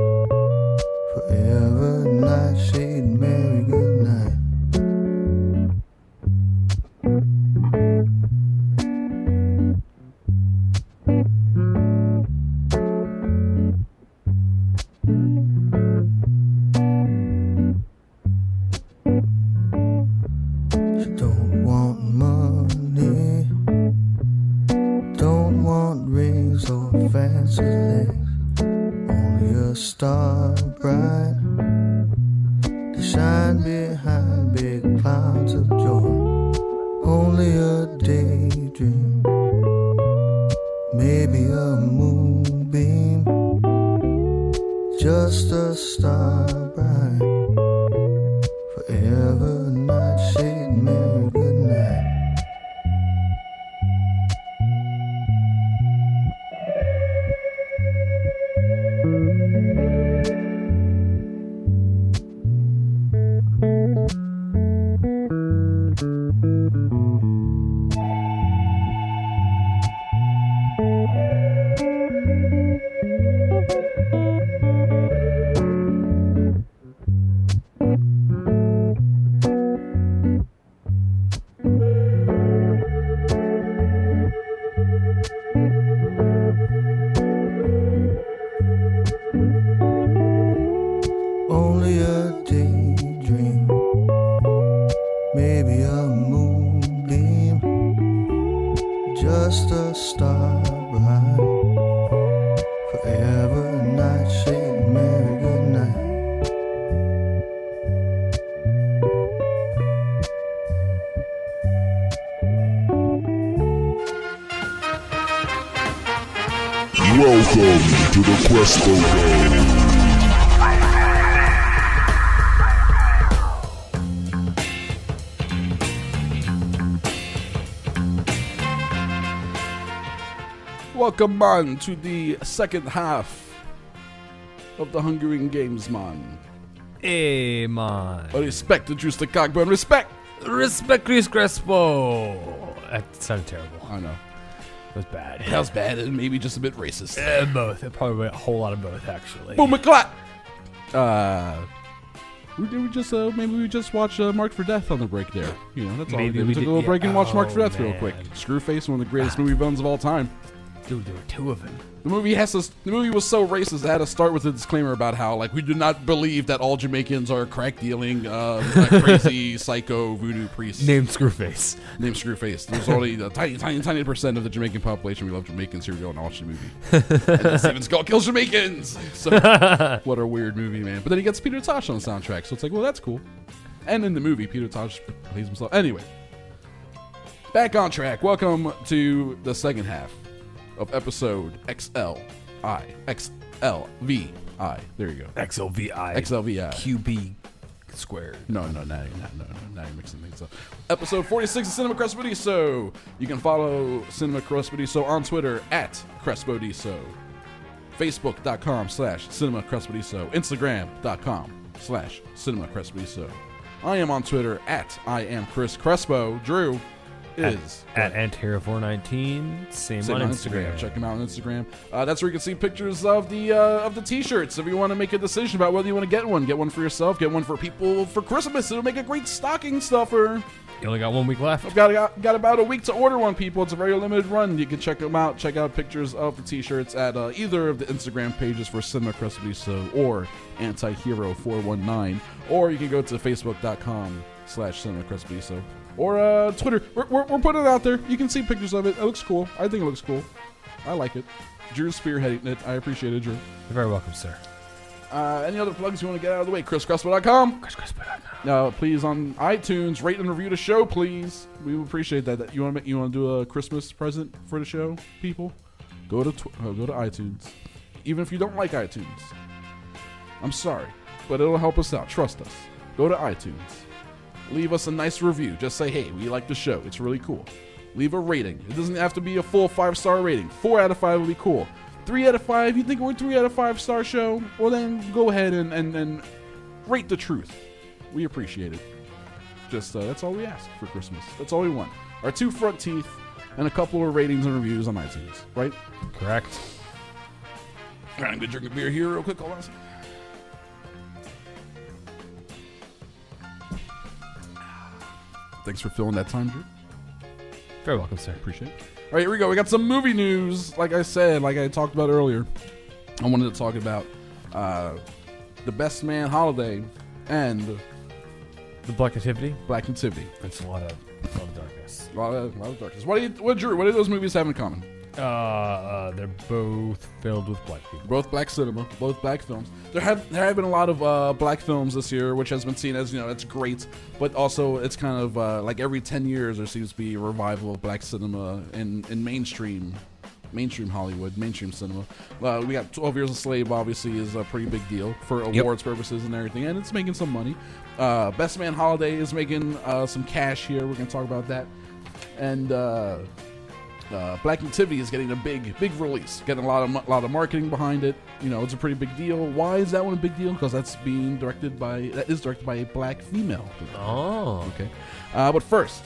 forever nightshade, Mary, good night. arms or fancy legs. Only a star bright to shine behind big clouds of joy. Only a daydream, maybe a moonbeam, just a star bright. Forever nightshade, merry good night. Only a daydream, maybe a moonbeam, just a star bright. Forever nightshade, merry good night. Welcome to the Crespo Dome. Welcome on to the second half of the Hunger Games, man. Hey, man. Respect to Juice the Cockburn. Respect! Respect Chris Crespo. That sounded terrible. I know. It was bad. That was bad and maybe just a bit racist. Both. Probably a whole lot of both, actually. Boom, McClat! Maybe we just watch Marked for Death on the break there. You know, that's all we did. We took a little break and watched Marked for Death real quick. Screwface, one of the greatest movie villains of all time. Dude, there were two of them. The movie was so racist it had to start with a disclaimer about how, like, we do not believe that all Jamaicans are crack dealing, crazy psycho voodoo priests. Named Screwface. There's only a tiny percent of the Jamaican population. We love Jamaicans. Here we go and watch the movie. And then Steven Skull kills Jamaicans. So what a weird movie, man. But then he gets Peter Tosh on the soundtrack, so it's like, well, that's cool. And in the movie, Peter Tosh plays himself. Anyway, back on track. Welcome to the second half of episode XLVI. There you go. XLVI. QB squared. No, now you're mixing things up. Episode 46 of Cinema Crespodiso. You can follow Cinema Crespodiso on Twitter at Crespodiso. Facebook.com/Cinema Crespodiso. Instagram.com/Cinema Crespodiso. I am on Twitter at I am Chris Crespo. Drew is at Antero419. Same on Instagram. Check him out on Instagram. That's where you can see pictures of the t-shirts. If you want to make a decision about whether you want to get one for yourself, get one for people for Christmas. It'll make a great stocking stuffer. You only got 1 week left. I've got about a week to order one, people. It's a very limited run. You can check them out. Check out pictures of the t-shirts at either of the Instagram pages for Cinema Crespodiso or Antihero419, or you can go to Facebook.com/Cinema Crespodiso. Or Twitter. We're putting it out there. You can see pictures of it. It looks cool. I think it looks cool. I like it. Drew's spearheading it. I appreciate it, Drew. You're very welcome, sir. Any other plugs you want to get out of the way? ChrisCrespo.com. Please on iTunes, rate and review the show, please. We would appreciate that. You want to do a Christmas present for the show, people? Go to iTunes. Even if you don't like iTunes, I'm sorry, but it'll help us out. Trust us. Go to iTunes. Leave us a nice review. Just say, hey, we like the show. It's really cool. Leave a rating. It doesn't have to be a full 5-star rating. 4 out of 5 would be cool. 3 out of 5, you think we're a 3 out of 5 star show? Well, then go ahead and rate the truth. We appreciate it. Just that's all we ask for Christmas. That's all we want. Our 2 front teeth and a couple of ratings and reviews on iTunes. Right? Correct. All right, I'm going to drink a beer here real quick. Hold on a second. Thanks for filling that time, Drew. Very welcome, sir. Appreciate it. All right, here we go. We got some movie news. Like I said, like I talked about earlier, I wanted to talk about The Best Man Holiday and The Black Nativity. Black Nativity. It's a lot of darkness. A lot of darkness. What, Drew? What do those movies have in common? They're both filled with black people. Both black cinema, both black films. There have been a lot of black films this year, which has been seen as, it's great, but also it's kind of like every 10 years there seems to be a revival of black cinema in mainstream Hollywood, mainstream cinema. We got 12 Years a Slave, obviously, is a pretty big deal for awards purposes and everything, and it's making some money. Best Man Holiday is making some cash here. We're going to talk about that. And Black Nativity is getting a big release, getting a lot of marketing behind it. It's a pretty big deal. Why is that one a big deal? Because that is directed by a black female. Oh, okay. But first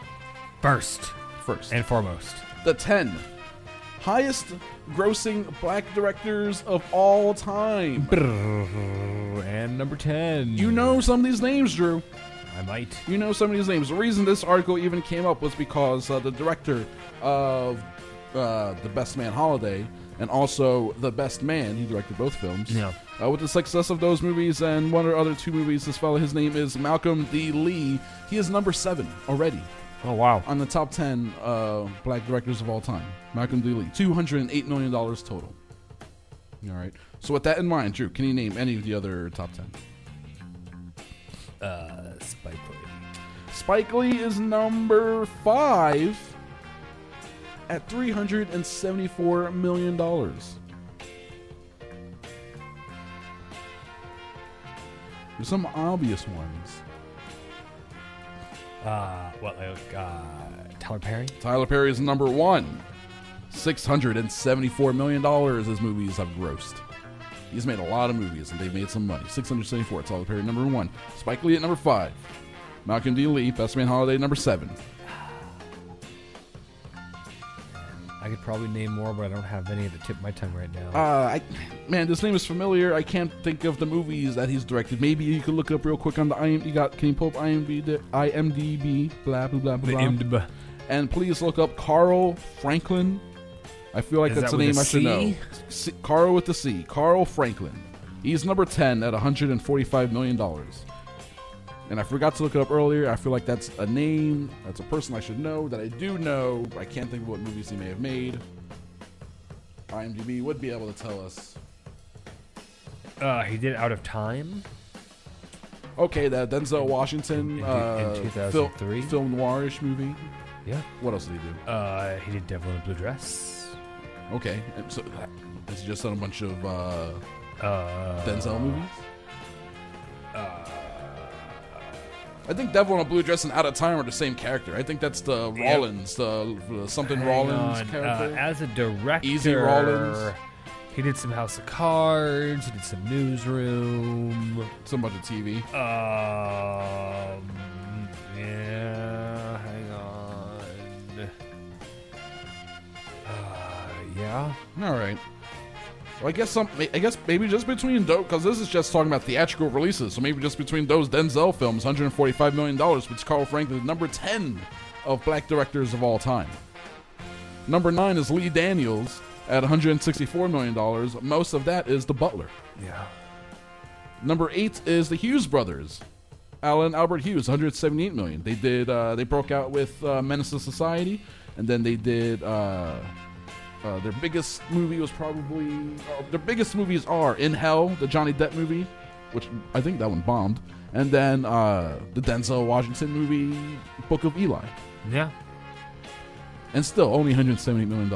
and foremost, the 10 highest grossing black directors of all time. And number 10. You know some of these names, Drew. I might. You know some of these names. The reason this article even came up was because the director of The Best Man Holiday and also The Best Man, he directed both films. Yeah. With the success of those movies and one or other two movies, this fellow, his name is Malcolm D. Lee. He is number 7 already. Oh, wow. On the top 10 black directors of all time. Malcolm D. Lee. $208 million total. All right. So with that in mind, Drew, can you name any of the other top 10? Spike Lee. Spike Lee is number 5 at $374 million. There's some obvious ones. Tyler Perry? Tyler Perry is number 1. $674 million his movies have grossed. He's made a lot of movies and they've made some money. 674. Tyler Perry, number 1. Spike Lee at number 5. Malcolm D. Lee, Best Man Holiday, number 7. I could probably name more, but I don't have any at the tip of my tongue right now. Man, this name is familiar. I can't think of the movies that he's directed. Maybe you could look up real quick on the IMDb. Can you pull up IMDb? Blah, blah, blah, blah. And please look up Carl Franklin. I feel like that's a name I should know. Carl with the C. Carl Franklin. He's number 10 at $145 million. And I forgot to look it up earlier. I feel like that's a name. That's a person I should know that I do know. I can't think of what movies he may have made. IMDb would be able to tell us. He did Out of Time. Okay, that Denzel Washington in 2003 film noirish movie. Yeah. What else did he do? He did Devil in a Blue Dress. Okay, and so has he just done a bunch of Denzel movies? I think Devil in a Blue Dress and Out of Time are the same character. I think that's the Rollins, the something Rollins character. As a director, Easy Rollins. He did some House of Cards. He did some Newsroom. Some bunch of TV. Yeah. Hang on. Yeah. All right. Well, I guess maybe just between those, because this is just talking about theatrical releases, so maybe just between those Denzel films, $145 million, which Carl Franklin is number 10 of black directors of all time. Number 9 is Lee Daniels at $164 million. Most of that is The Butler. Yeah. Number 8 is the Hughes brothers. Alan Albert Hughes, $178 million. They did. They broke out with Menace to Society, and then they did. Their biggest movie was probably. Their biggest movies are In Hell, the Johnny Depp movie, which I think that one bombed, and then the Denzel Washington movie, Book of Eli. Yeah. And still only $178 million.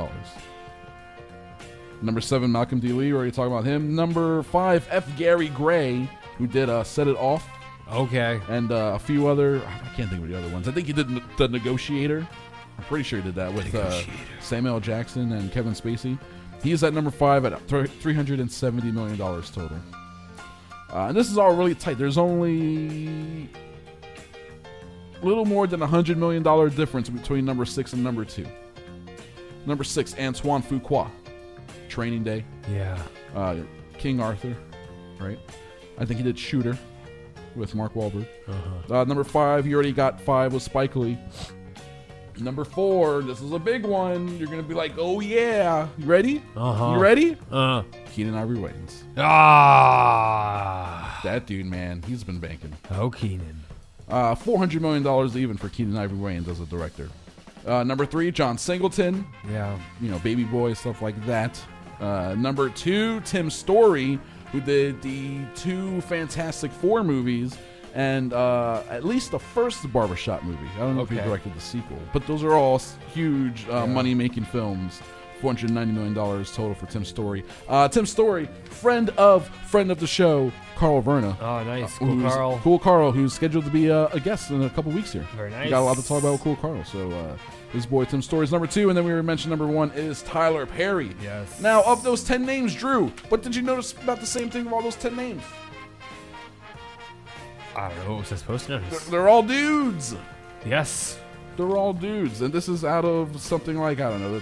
Number 7, Malcolm D. Lee. We're already talking about him. Number 5, F. Gary Gray, who did Set It Off. Okay. And a few other. I can't think of the other ones. I think he did The Negotiator. I'm pretty sure he did that with Samuel L. Jackson and Kevin Spacey. He's at number 5 at $370 million total. And this is all really tight. There's only a little more than $100 million difference between number 6 and number 2. Number 6, Antoine Fuqua. Training Day. Yeah. King Arthur. Right? I think he did Shooter with Mark Wahlberg. Number 5, he already got 5 with Spike Lee. Number 4, this is a big one. You're going to be like, oh yeah. You ready? You ready? Keenan Ivory Wayans. That dude, man, he's been banking. Oh, Keenan. $400 million even for Keenan Ivory Wayans as a director. Number 3, John Singleton. Yeah. You know, Baby Boy, stuff like that. Number 2, Tim Story, who did the 2 Fantastic Four movies and at least the first Barbershop movie. I don't know if he directed the sequel, but those are all huge money-making films. $490 million total for Tim Story. Tim Story, friend of the show, Carl Verna. Oh, nice. Cool Carl. Cool Carl, who's scheduled to be a guest in a couple weeks here. Very nice. We got a lot to talk about with Cool Carl. So his boy Tim Story is number 2, and then we were mentioned number 1 is Tyler Perry. Yes. Now, of those 10 names, Drew, what did you notice about the same thing of all those 10 names? I don't know what was I supposed to notice. They're all dudes. Yes. They're all dudes, and this is out of something like, I don't know, the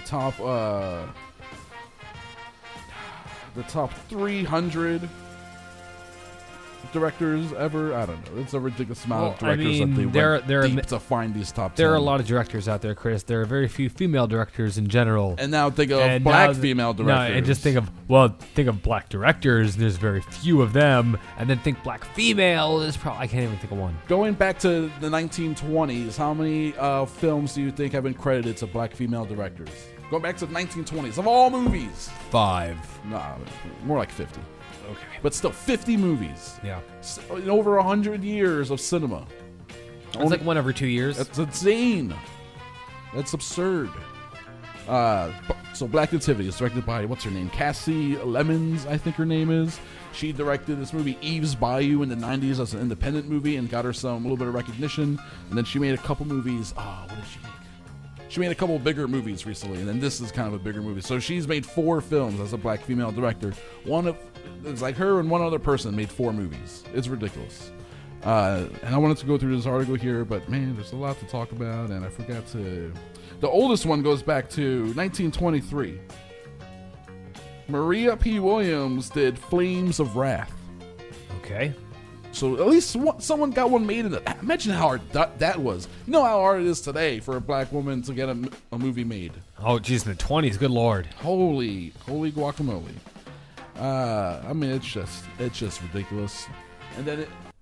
top 300 directors ever. I don't know. It's a ridiculous amount of directors that they went deep to find these top 10. There are a lot of directors out there, Chris. There are very few female directors in general. And now think of black female directors. No, and just think of black directors. There's very few of them. And then think black female. There's probably I can't even think of one. Going back to the 1920s, how many films do you think have been credited to black female directors? Going back to the 1920s, of all movies. 5. Nah, more like 50. Okay. But still, 50 movies. Yeah. In over 100 years of cinema. It's like 1 every 2 years. That's insane. That's absurd. So Black Nativity is directed by, what's her name? Cassie Lemons, I think her name is. She directed this movie Eve's Bayou in the 90s as an independent movie and got her a little bit of recognition. And then she made a couple movies. What did she make? She made a couple bigger movies recently, and then this is kind of a bigger movie. So she's made 4 films as a black female director. It's like her and one other person made 4 movies. It's ridiculous. And I wanted to go through this article here, but man, there's a lot to talk about, and I forgot to... The oldest one goes back to 1923. Maria P. Williams did Flames of Wrath. Okay. So at least someone got one made in it. Imagine how hard that was. You know how hard it is today for a black woman to get a movie made. Oh, geez, in the 20s. Good Lord. Holy guacamole. I mean, it's just ridiculous. And then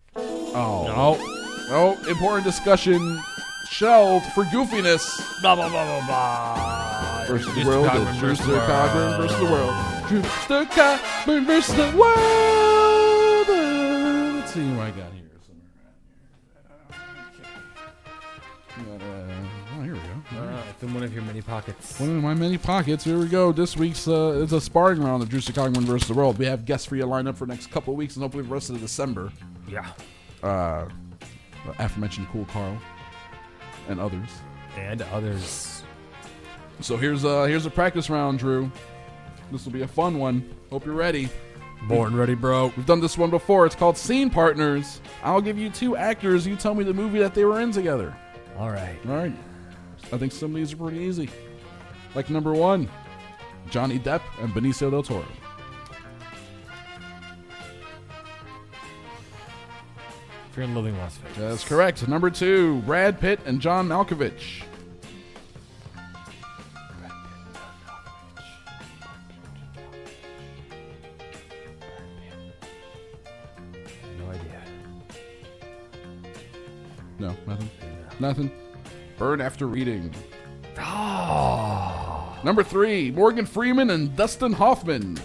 important discussion shelved for goofiness. Blah, blah, blah, blah, blah. Versus the world. Drewster Cogburn versus the world. Drewster Cogburn versus the world. Let's see what I got here. Here we go. It's in one of your many pockets. One of my many pockets. Here we go. This week's it's a sparring round of Drewster Cogburn versus the world. We have guests for you lined up for the next couple of weeks and hopefully the rest of December. Yeah. Aforementioned Cool Carl and others. So here's a practice round, Drew. This will be a fun one. Hope you're ready. Born ready, bro. We've done this one before. It's called Scene Partners. I'll give you 2 actors. You tell me the movie that they were in together. All right. I think some of these are pretty easy. Like number 1, Johnny Depp and Benicio del Toro. Fear and Loathing in Las Vegas. That's correct. Number 2, Brad Pitt and John Malkovich. No idea. No, nothing. Nothing. Burn After Reading. Oh. Number 3, Morgan Freeman and Dustin Hoffman.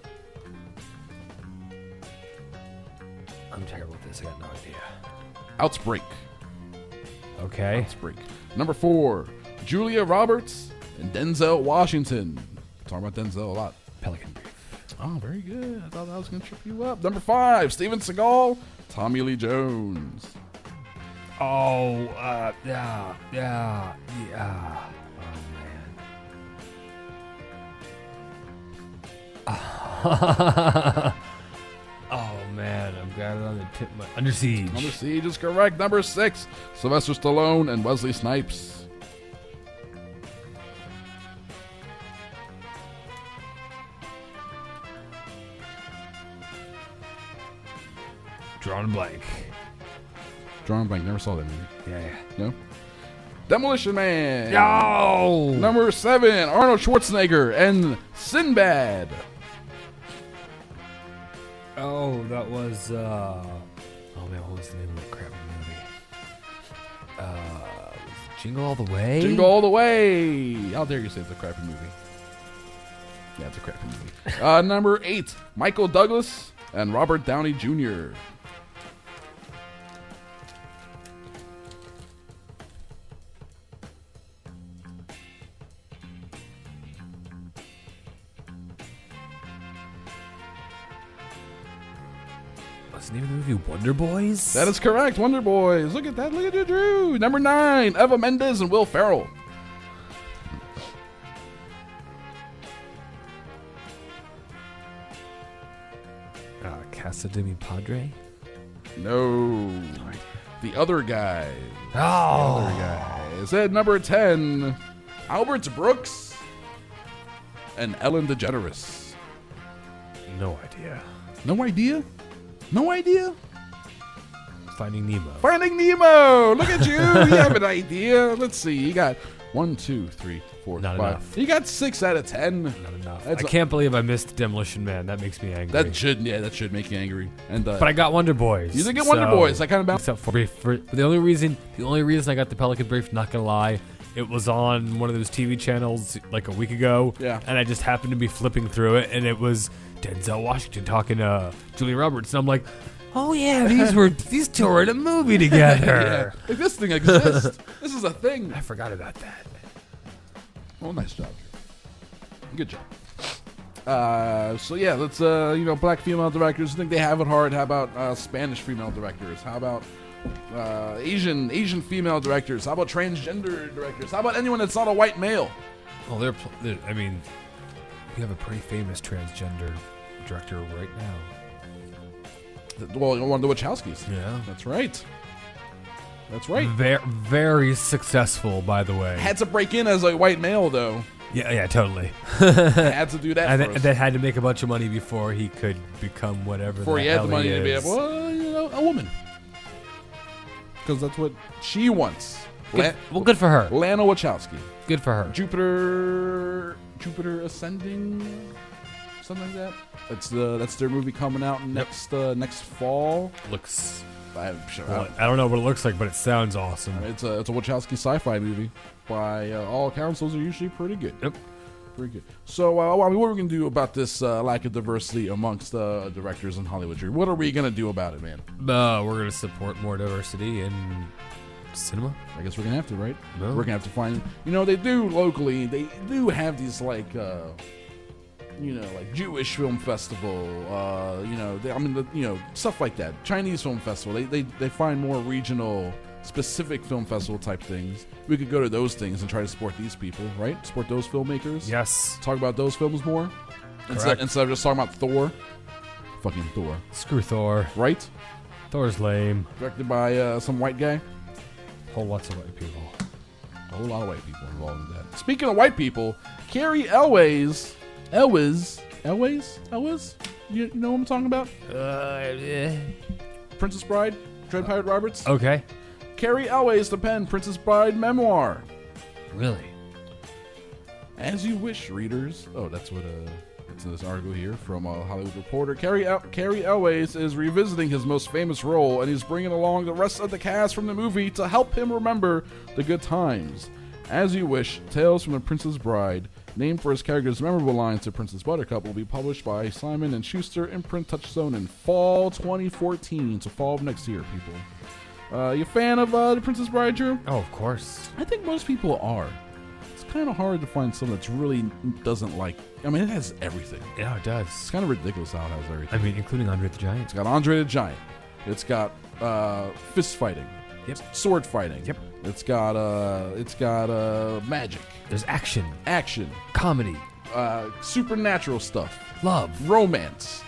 I'm terrible at this. I got no idea. Outbreak. Okay. Outbreak. Number 4, Julia Roberts and Denzel Washington. Talking about Denzel a lot. Pelican Brief. Oh, very good. I thought that was going to trip you up. Number 5, Steven Seagal, Tommy Lee Jones. Oh, yeah. Oh man, I've got it on the tip of my... Under Siege. Under Siege is correct. Number 6, Sylvester Stallone and Wesley Snipes. Drawn blank. Drawn blank. Never saw that movie. Yeah. No? Demolition Man. No. Number 7, Arnold Schwarzenegger and Sinbad. Oh, that was, oh man, what was the name of that crap movie? Jingle All the Way? Jingle All the Way. How dare you say it's a crappy movie? Yeah, it's a crappy movie. Number 8, Michael Douglas and Robert Downey Jr. What's the name of the movie? Wonder Boys? That is correct, Wonder Boys. Look at that. Look at you, Drew. Number 9, Eva Mendes and Will Ferrell. Casa de mi Padre? No. The Other Guy. Oh. The Other Guy. Is at number 10, Albert Brooks and Ellen DeGeneres. No idea. No idea? No idea? Finding Nemo. Finding Nemo. Look at you. You have an idea. Let's see. You got 1, 2, 3, 4, Not 5. enough. You got 6 out of 10. Not enough. That's I can't believe I missed Demolition Man. That makes me angry. That should make you angry. And but I got Wonder Boys. You did get Wonder Boys. I kind of except for the only reason I got the Pelican Brief. Not gonna lie, it was on one of those TV channels like a week ago. Yeah. And I just happened to be flipping through it, and it was Denzel Washington talking to Julia Roberts, and I'm like, oh yeah, these two were in a movie together. Yeah. Like, this thing exists. This is a thing. I forgot about that. Well, nice job. Good job. So yeah, let's black female directors. I think they have it hard. How about Spanish female directors? How about Asian female directors? How about transgender directors? How about anyone that's not a white male? Well, I mean, we have a pretty famous transgender director right now. Well, one of the Wachowskis. Yeah, that's right. That's right. Very successful, by the way. Had to break in as a white male, though. Yeah, totally. Had to do that. And that had to make a bunch of money before he could become whatever. Before he had the money to be able, a woman, because that's what she wants. Good for her. Lana Wachowski. Good for her. Jupiter Ascending, something like that. That's their movie coming out next fall. Looks. I'm sure. I don't know what it looks like, but it sounds awesome. It's a Wachowski sci-fi movie. By all accounts, those are usually pretty good. Yep, pretty good. So, what are we going to do about this lack of diversity amongst directors in Hollywood? Drew? What are we going to do about it, man? We're going to support more diversity in cinema. I guess we're going to have to, right? No. We're going to have to find. They do locally. They do have these like Jewish film festival, stuff like that. Chinese film festival. They find more regional, specific film festival type things. We could go to those things and try to support these people, right? Support those filmmakers. Yes. Talk about those films more. Instead of just talking about Thor. Fucking Thor. Screw Thor. Right? Thor's lame. Directed by some white guy. Whole lots of white people. A whole lot of white people involved in that. Speaking of white people, Carrie Elwes. You know what I'm talking about? Princess Bride, Dread Pirate Roberts. Okay. Carrie Elwes to pen Princess Bride memoir. Really? As you wish, readers. Oh, that's what it's in this article here from Hollywood Reporter. Carrie Elwes is revisiting his most famous role, and he's bringing along the rest of the cast from the movie to help him remember the good times. As You Wish, Tales from the Princess Bride, named for his character's memorable lines to Princess Buttercup, will be published by Simon & Schuster Imprint Touchstone in fall 2014, so fall of next year, people. You a fan of The Princess Bride, Drew? Oh, of course. I think most people are. It's kind of hard to find someone that's really doesn't like... I mean, it has everything. Yeah, it does. It's kind of ridiculous how it has everything. I mean, including Andre the Giant. It's got Andre the Giant. It's got fist fighting. Yep. Sword fighting. Yep. It's got magic. There's action. Comedy. Supernatural stuff. Love. Romance.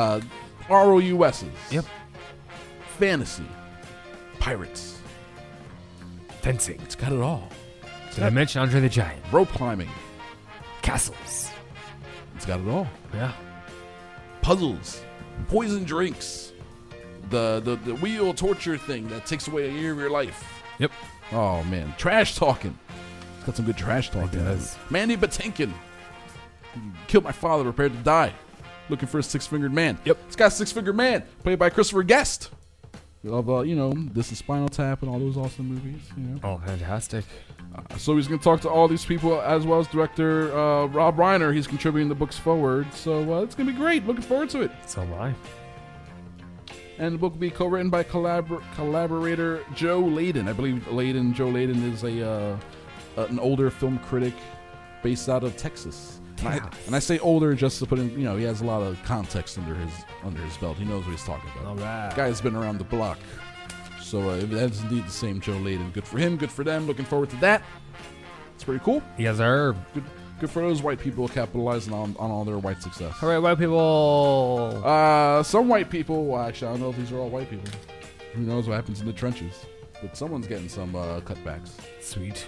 ROUSs. Yep. Fantasy. Pirates. Fencing. It's got it all. Did I mention Andre the Giant? Rope climbing. Castles. It's got it all. Yeah. Puzzles. Poison drinks. The wheel torture thing that takes away a year of your life. Yep. Oh, man. Trash talking. It's got some good trash talking. It does. Mandy Patinkin. Killed my father, prepared to die. Looking for a six-fingered man. Yep. It's got a six-fingered man, played by Christopher Guest. of This is Spinal Tap and all those awesome movies. Oh, fantastic! So he's going to talk to all these people, as well as director Rob Reiner. He's contributing the books forward, so it's going to be great. Looking forward to it. So am I. And the book will be co-written by collaborator Joe Layden. I believe Joe Layden is an older film critic based out of Texas. And I say older just to put in, he has a lot of context under his belt. He knows what he's talking about. All right. Guy's been around the block. So that's indeed the same Joe Layden. Good for him. Good for them. Looking forward to that. It's pretty cool. Yes, sir. Good for those white people capitalizing on all their white success. All right, white people. Some white people. Well, actually, I don't know if these are all white people. Who knows what happens in the trenches? But someone's getting some cutbacks. Sweet.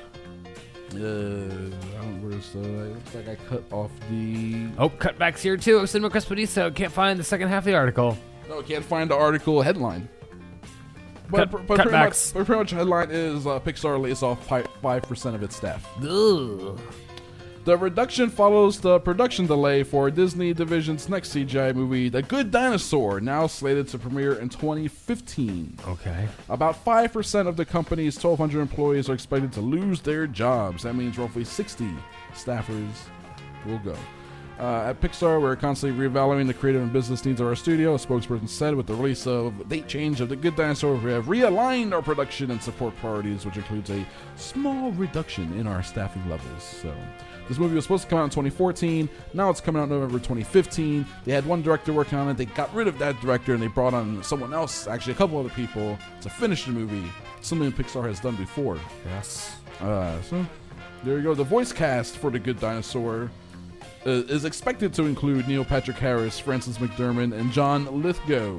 Looks like I cut off the... Oh, cutbacks here too. Cinema Crespediso. Can't find the second half of the article. No, can't find the article headline. But pretty much headline is Pixar lays off 5% of its staff. Ugh. The reduction follows the production delay for Disney Division's next CGI movie, The Good Dinosaur, now slated to premiere in 2015. Okay. About 5% of the company's 1,200 employees are expected to lose their jobs. That means roughly 60 staffers will go. At Pixar, we're constantly reevaluating the creative and business needs of our studio, a spokesperson said. With the release of date change of The Good Dinosaur, we have realigned our production and support priorities, which includes a small reduction in our staffing levels. So, this movie was supposed to come out in 2014. Now it's coming out in November 2015. They had one director working on it. They got rid of that director and they brought on someone else, actually a couple other people, to finish the movie. Something Pixar has done before. Yes. So, there you go. The voice cast for The Good Dinosaur is expected to include Neil Patrick Harris, Frances McDermott, and John Lithgow.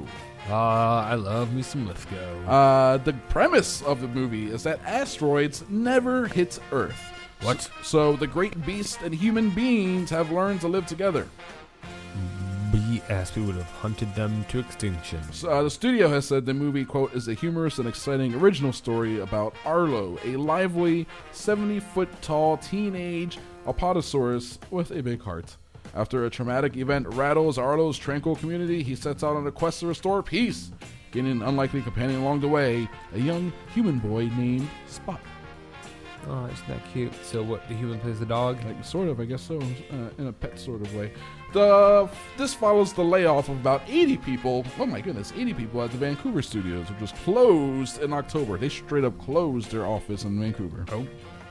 I love me some Lithgow. The premise of the movie is that asteroids never hit Earth. What? So the great beasts and human beings have learned to live together. BS, we would have hunted them to extinction. So, the studio has said the movie, quote, is a humorous and exciting original story about Arlo, a lively, 70-foot-tall teenage Apatosaurus with a big heart. After a traumatic event rattles Arlo's tranquil community, he sets out on a quest to restore peace, gaining an unlikely companion along the way, a young human boy named Spot. Oh, isn't that cute? So what, the human plays the dog? Like, sort of, I guess so, in a pet sort of way. This follows the layoff of about 80 people, oh my goodness, 80 people at the Vancouver studios, which was closed in October. They straight up closed their office in Vancouver. Oh.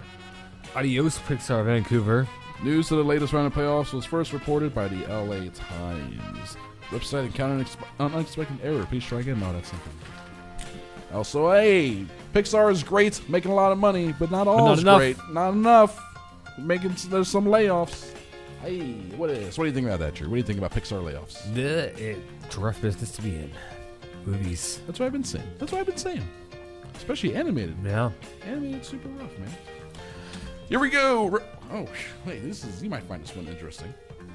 Adios, Pixar Vancouver. News of the latest round of playoffs was first reported by the LA Times. Website encountered an unexpected error. Please try again. No, that's something. Also, hey, Pixar is great, making a lot of money, but not all is great. Not enough. There's some layoffs. Hey, what do you think about that, Drew? What do you think about Pixar layoffs? It's a rough business to be in. Movies. That's what I've been saying. Especially animated. Yeah. Animated's super rough, man. Here we go. Oh, wait, you might find this one interesting.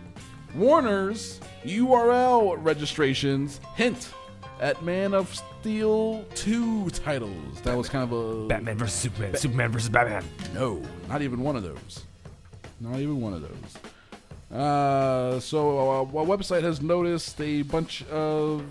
Warner's URL registrations hint at Man of Steel 2 titles. That was kind of a... Batman vs. Superman. Superman vs. Batman. No, not even one of those. So a website has noticed a bunch of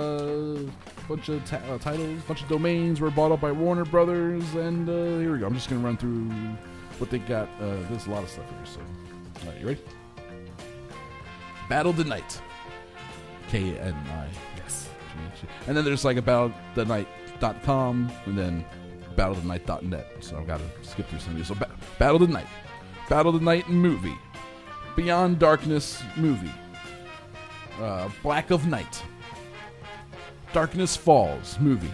titles, bunch of domains were bought up by Warner Brothers, and here we go. I'm just going to run through what they got. There's a lot of stuff here, so... All right, you ready? Battle the Night. K-N-I. Yes. And then there's like a battlethetnight.com and then battlethetnight.net. So I've got to skip through some of these. So Battle the Night. Battle the Night movie. Beyond Darkness movie. Black of Night. Darkness Falls movie.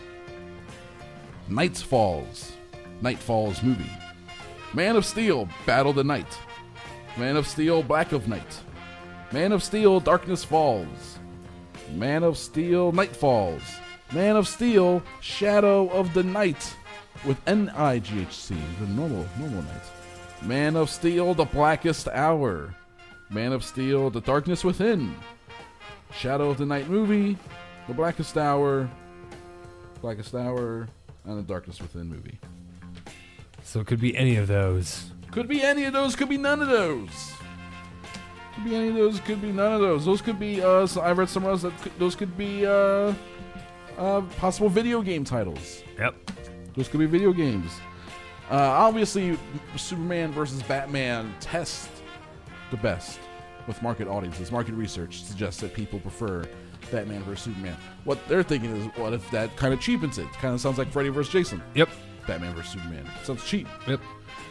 Night Falls movie. Man of Steel, Battle the Night. Man of Steel, Black of Night. Man of Steel, Darkness Falls. Man of Steel, Night Falls. Man of Steel, Shadow of the Night with N-I-G-H-C, the normal night. Man of Steel, The Blackest Hour. Man of Steel, The Darkness Within. Shadow of the Night movie, The Blackest Hour, and The Darkness Within movie. So it could be any of those. Could be any of those, could be none of those. Could be any of those, could be none of those. Those could be, I read somewhere else that those could be, possible video game titles. Yep. Those could be video games. Obviously, Superman versus Batman test the best with market audiences. Market research suggests that people prefer Batman versus Superman. What they're thinking is, what if that kind of cheapens it? Kind of sounds like Freddy versus Jason. Yep. Batman versus Superman. Sounds cheap. Yep.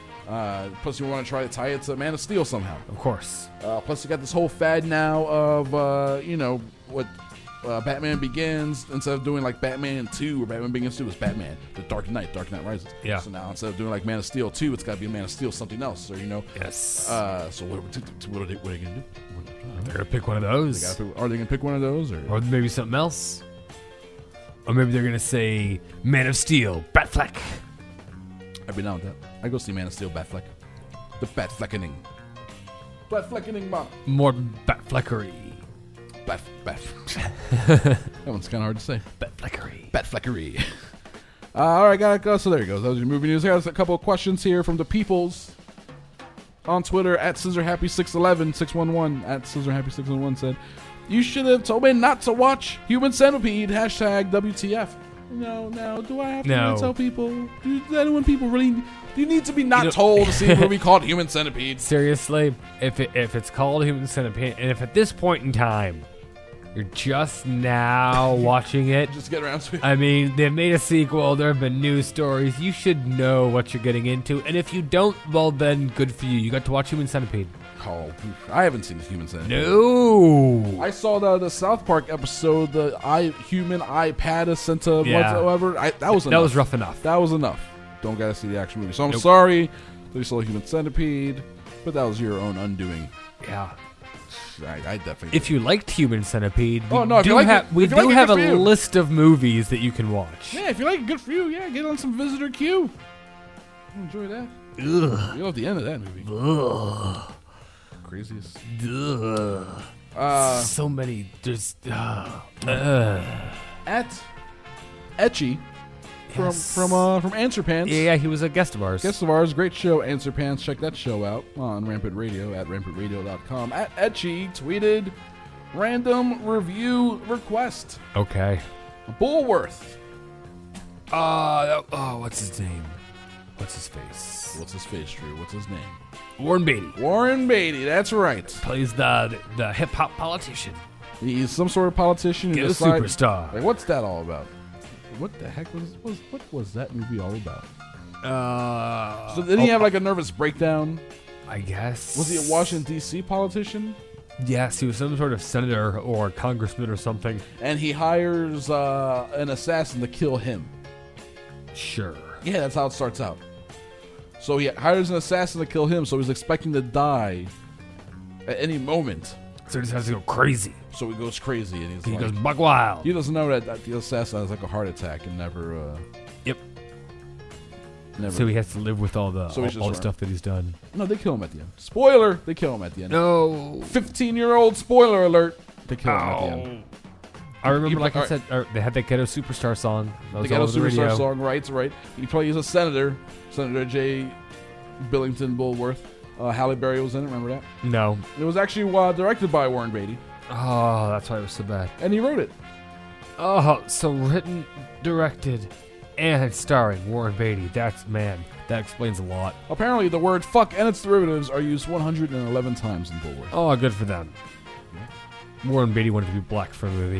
Plus, you want to try to tie it to Man of Steel somehow. Of course. Plus, you got this whole fad now of, what Batman Begins, instead of doing like Batman 2 or Batman Begins 2, is Batman, the Dark Knight Rises. Yeah. So now instead of doing like Man of Steel 2, it's got to be Man of Steel something else, or Yes. So what are they going to do? They're going to pick one of those. Are they going to pick one of those, or maybe something else? Or maybe they're going to say Man of Steel, Batfleck. I'd be down with that. I'd go see Man of Steel, Batfleck. The Batfleckening. Batfleckening, man. More Batfleckery. Bat. That one's kind of hard to say. Batfleckery. Batfleckery. All right, got it. So there you go. That was your movie news. Here's a couple of questions here from the peoples on Twitter at ScissorHappy611 611 at ScissorHappy611 said, "You should have told me not to watch Human Centipede. #WTF." No. Do I have to really tell people? Do people really? Do you need to be told to see a movie called Human Centipede? Seriously, if it's called Human Centipede, and if at this point in time you're just now watching it, just get around to it. I mean, they've made a sequel. There have been news stories. You should know what you're getting into, and if you don't, well, then good for you. You got to watch Human Centipede. Oh, I haven't seen Human Centipede. No, I saw the South Park episode, the Human iPad whatsoever. That was rough enough. That was enough. Don't gotta see the action movie. So I'm sorry that you saw Human Centipede, but that was your own undoing. Yeah. I definitely. If you liked Human Centipede, we do have a list of movies that you can watch. Yeah, if you like it, good for you. Yeah, get on some Visitor Q. Enjoy that. Ugh. You love the end of that movie. Ugh. Craziest. Ugh. So many. There's. At Etchy. From Answer Pants. Yeah, he was a guest of ours. Great show, Answer Pants. Check that show out on Rampant Radio at rampantradio.com. At Etchy tweeted random review request. Okay. Bullworth. What's his name? What's his face? What's his face, Drew? What's his name? Warren Beatty. Warren Beatty, that's right. Plays the hip hop politician. He's some sort of politician. Get a superstar. Like, what's that all about? What the heck what was that movie all about? So did he have like a nervous breakdown? I guess. Was he a Washington D.C. politician? Yes, he was some sort of senator or congressman or something. And he hires an assassin to kill him. Sure. Yeah, that's how it starts out. So he hires an assassin to kill him, so he's expecting to die at any moment. So he just has to go crazy. So he goes crazy, and he goes buck wild. He doesn't know that the assassin has like a heart attack and never. Yep. Never. So he has to live with all the stuff that he's done. No, they kill him at the end. Spoiler: they kill him at the end. No. 15-year-old spoiler alert. They kill him at the end. I remember, I said, they had that Ghetto Superstar song. That was the Ghetto Superstar song, right. He plays a senator, Senator J. Billington Bullworth. Halle Berry was in it, remember that? No. It was actually directed by Warren Beatty. Oh, that's why it was so bad. And he wrote it. Oh, so written, directed, and starring Warren Beatty. That explains a lot. Apparently, the word fuck and its derivatives are used 111 times in Bullworth. Oh, good for them. Warren Beatty wanted to be black for a movie.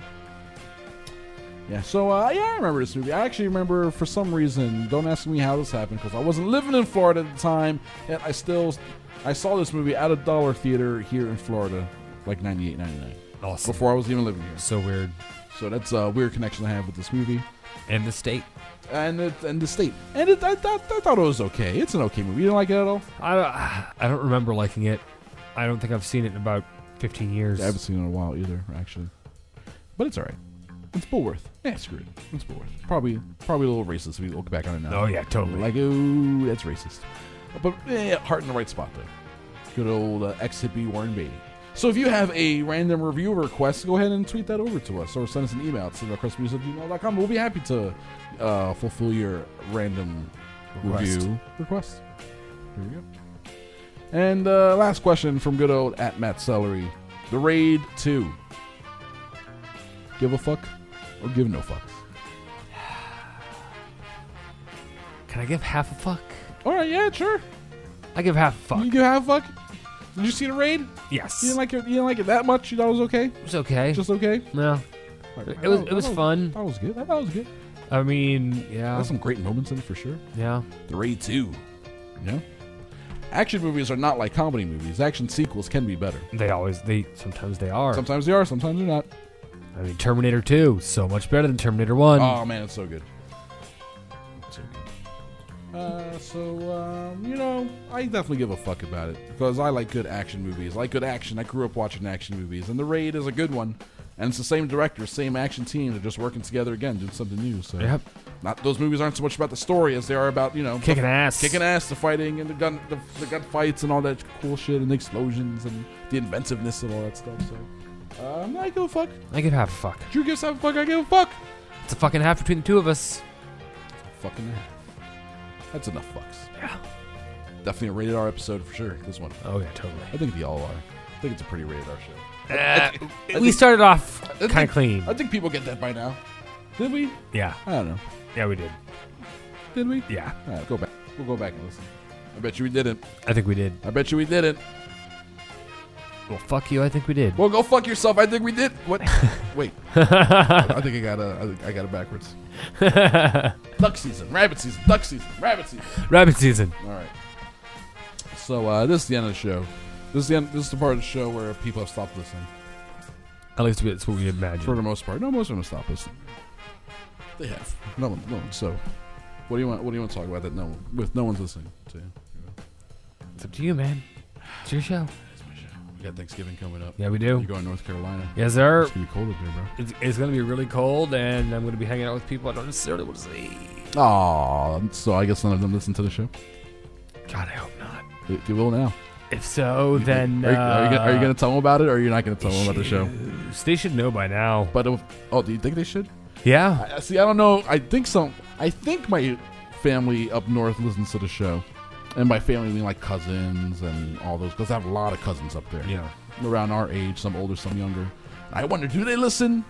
Yeah, so, I remember this movie. I actually remember, for some reason, don't ask me how this happened, because I wasn't living in Florida at the time, and I saw this movie at a Dollar Theater here in Florida, like 98, 99. Awesome. Before I was even living here. So weird. So that's a weird connection I have with this movie. And the state. And the state. And I thought it was okay. It's an okay movie. You didn't like it at all? I don't remember liking it. I don't think I've seen it in about 15 years. Yeah, I haven't seen it in a while either, actually. But it's alright. It's Bullworth. Yeah, screw it. It's Bullworth. Probably a little racist if we look back on it now. Oh, yeah, totally. Like, ooh, that's racist. But, heart in the right spot there. Good old ex-hippie Warren Beatty. So if you have a random review request, go ahead and tweet that over to us or send us an email at cinemarcrustmusic@gmail.com. We'll be happy to fulfill your random review request. Here we go. And last question from good old at Matt Celery. The Raid 2. Give a fuck? Or give no fucks. Can I give half a fuck? All right, yeah, sure. I give half a fuck. You give half a fuck? Did you see the raid? Yes. You didn't like it that much? You thought it was okay? It was okay. Just okay? No. It was fun. That was good. That was good. I mean, yeah. There's some great moments in it for sure. Yeah. The Raid 2. You know? Action movies are not like comedy movies. Action sequels can be better. Sometimes they are. Sometimes they are, sometimes they're not. I mean, Terminator 2, so much better than Terminator 1. Oh, man, it's so good. So good. You know, I definitely give a fuck about it because I like good action movies. I like good action. I grew up watching action movies, and The Raid is a good one. And it's the same director, same action team. They're just working together again, doing something new. So, yep. Those movies aren't so much about the story as they are about, you know, kicking ass, the fighting, and the gun fights, and all that cool shit, and the explosions, and the inventiveness of all that stuff. So, I give a fuck. I give half a fuck. Drew gives half a fuck. I give a fuck. It's a fucking half between the two of us. It's a fucking half. That's enough fucks. Yeah. Definitely a rated R episode for sure. This one. Oh yeah, totally. I think they all are. I think it's a pretty rated R show. We started off kind of clean. I think people get that by now. Did we? Yeah. I don't know. Yeah, we did. Did we? Yeah. All right, go back. We'll go back and listen. I bet you we didn't. I think we did. I bet you we didn't. Well, fuck you. I think we did. Well, go fuck yourself. I think we did. What? Wait. I think I got it backwards. Duck season, rabbit season, duck season, rabbit season. Rabbit season. All right. So this is the end of the show. This is the part of the show where people have stopped listening. At least that's what we imagine. For the most part. No, most of them have stopped listening. They have. No one. So, what do you want to talk about that no one's listening to? It's up to you, man. It's your show. It's my show. We got Thanksgiving coming up. Yeah, we do. You're going to North Carolina. Yes, sir. It's gonna be cold up there, bro. It's gonna be really cold, and I'm gonna be hanging out with people I don't necessarily want to see. Aw, so I guess none of them listen to the show. God, I hope not. You will now. If so, then are you going to tell them about it, or are you not going to tell them about the show? They should know by now. But do you think they should? Yeah. See, I don't know. I think my family up north listens to the show, and by family I mean like cousins and all those, because I have a lot of cousins up there. Yeah. Around our age, some older, some younger. I wonder, do they listen?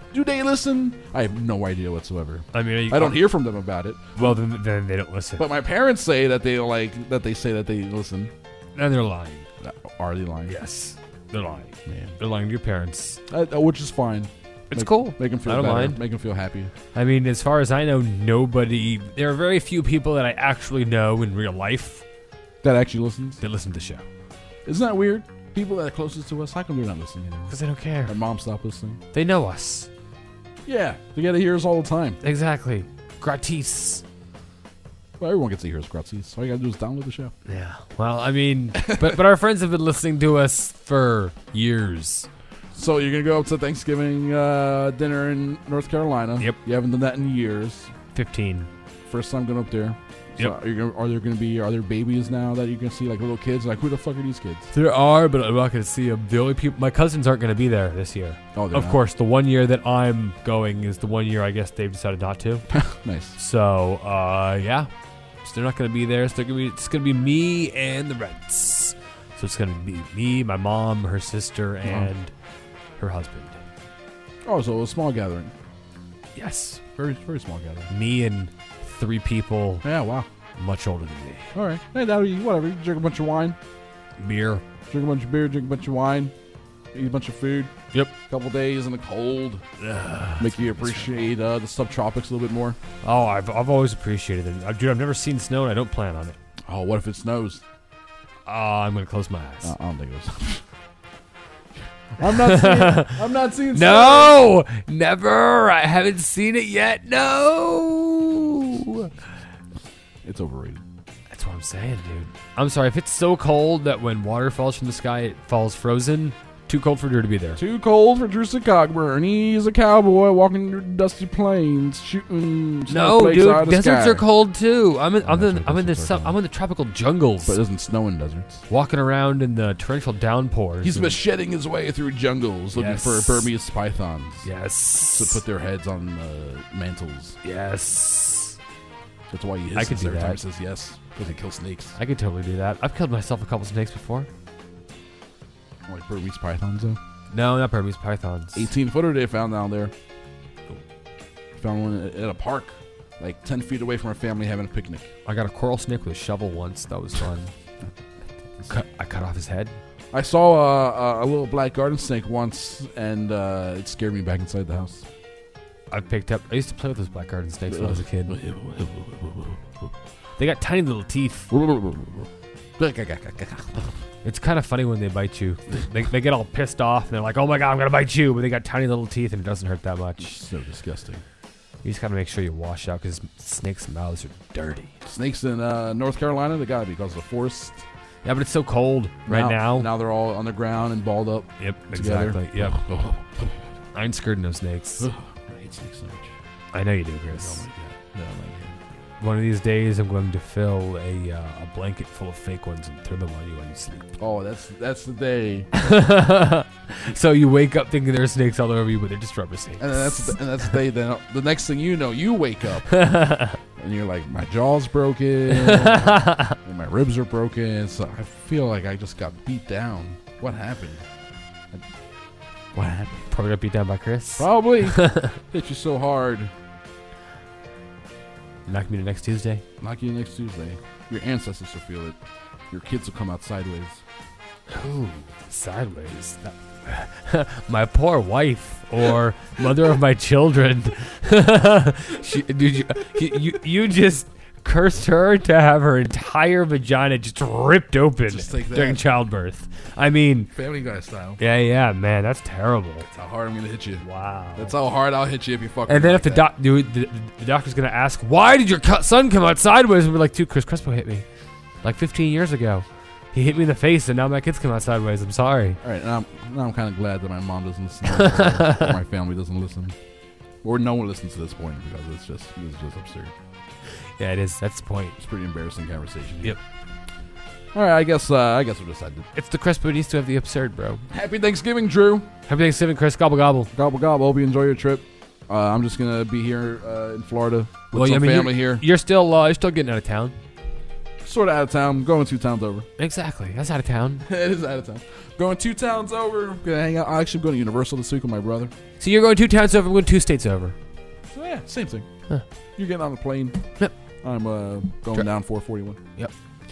I have no idea whatsoever. I mean, I don't hear from them about it. Well, then they don't listen. But my parents say that they say that they listen. And they're lying. Are they lying? Yes, they're lying. Man, they're lying to your parents, which is fine. It's cool. Make them feel better. Mind. Make them feel happy. I mean, as far as I know, nobody. There are very few people that I actually know in real life that actually listens. That listen to the show. Isn't that weird? People that are closest to us, how come they're not listening anymore? Because they don't care. Their mom stopped listening. They know us. Yeah, they get to hear us all the time. Exactly. Gratis. Well, everyone gets to hear us gratis. All you gotta do is download the show. Yeah. Well, I mean, but our friends have been listening to us for years. So you're gonna go up to Thanksgiving dinner in North Carolina. Yep. You haven't done that in years. 15. First time going up there. So Yep. Are there babies now that you can see, like little kids? Like, who the fuck are these kids? There are, but I'm not going to see them. The only people, my cousins aren't going to be there this year. Oh, of course, the one year that I'm going is the one year I guess they've decided not to. Nice. So, yeah. So they're not going to be there. So it's going to be me and the Reds. So it's going to be me, my mom, her sister, and her husband. Oh, so a small gathering. Yes. Very, very small gathering. Me and 3 people. Yeah, wow. Much older than me. All right. Hey, that'll be whatever. You drink a bunch of wine. Beer. Drink a bunch of beer, drink a bunch of wine. Eat a bunch of food. Yep. Couple days in the cold. Make you appreciate the subtropics a little bit more. Oh, I've always appreciated it. Dude, I've never seen snow and I don't plan on it. Oh, what if it snows? I'm going to close my eyes. I don't think it was. I'm not seeing No! Never! I haven't seen it yet. No! It's overrated. That's what I'm saying, dude. I'm sorry. If it's so cold that when water falls from the sky, it falls frozen, too cold for Drew to be there. Too cold for Drew Cockburn. He's a cowboy walking through dusty plains, shooting snowflakes out of the deserts sky. are cold too. I'm in the tropical jungles. But it doesn't snow in deserts. Walking around in the torrential downpours. He's macheting his way through jungles looking for Burmese pythons. Yes. To put their heads on mantles. Yes. That's why he I could do every that. time he says yes, because he kills snakes. I could totally do that. I've killed myself a couple snakes before. Like Burmese pythons, though? No, not Burmese pythons. 18-footer they found down there. found one at a park, like 10 feet away from our family having a picnic. I got a coral snake with a shovel once. That was fun. I cut off his head. I saw a little black garden snake once, and it scared me back inside the house. I used to play with those black garden snakes when I was a kid. They got tiny little teeth. It's kind of funny when they bite you. They get all pissed off, and they're like, oh my God, I'm going to bite you. But they got tiny little teeth, and it doesn't hurt that much. So disgusting. You just got to make sure you wash out, because snakes' mouths are dirty. Snakes in North Carolina, they got to be because of the forest. Yeah, but it's so cold now. Now they're all on the ground and balled up. Yep, together. exactly. Yep. I ain't scared of no snakes. I hate snakes so much. I know you do, Chris. Oh my God. No, my God. One of these days, I'm going to fill a blanket full of fake ones and throw them on you when you sleep. Oh, that's the day. So you wake up thinking there are snakes all over you, but they're just rubber snakes. And that's the day. Then the next thing you know, you wake up and you're like, my jaw's broken, and my ribs are broken. So I feel like I just got beat down. What happened? What happened? Probably got beat down by Chris. Probably. Hit you so hard. Knock me to next Tuesday. Knock you next Tuesday. Your ancestors will feel it. Your kids will come out sideways. Ooh, sideways. My poor wife, or mother of my children. You just cursed her to have her entire vagina just ripped open during childbirth. I mean, Family Guy style. Yeah, man, that's terrible. That's how hard I'm gonna hit you. Wow. That's how hard I'll hit you if you fuck. And then like if the doctor's gonna ask, why did your son come out sideways? And we're like, dude, Chris Crespo hit me like 15 years ago. He hit me in the face, and now my kids come out sideways. I'm sorry. All right, now I'm kind of glad that my mom doesn't listen, or my family doesn't listen, or no one listens to this point because it's just absurd. Yeah, it is. That's the point. It's a pretty embarrassing conversation. Yep. All right, I guess we'll decide. It's the Crespo needs to have the absurd, bro. Happy Thanksgiving, Drew. Happy Thanksgiving, Chris. Gobble gobble. Gobble gobble. Hope you enjoy your trip. I'm just gonna be here in Florida with some family here. You're still getting out of town. Sort of out of town. I'm going 2 towns over. Exactly. That's out of town. It is out of town. Going 2 towns over. Gonna hang out. I'm going to Universal this week with my brother. So you're going 2 towns over. I'm going 2 states over. So yeah, same thing. Huh. You're getting on a plane. Yep. I'm going down 441. Yep.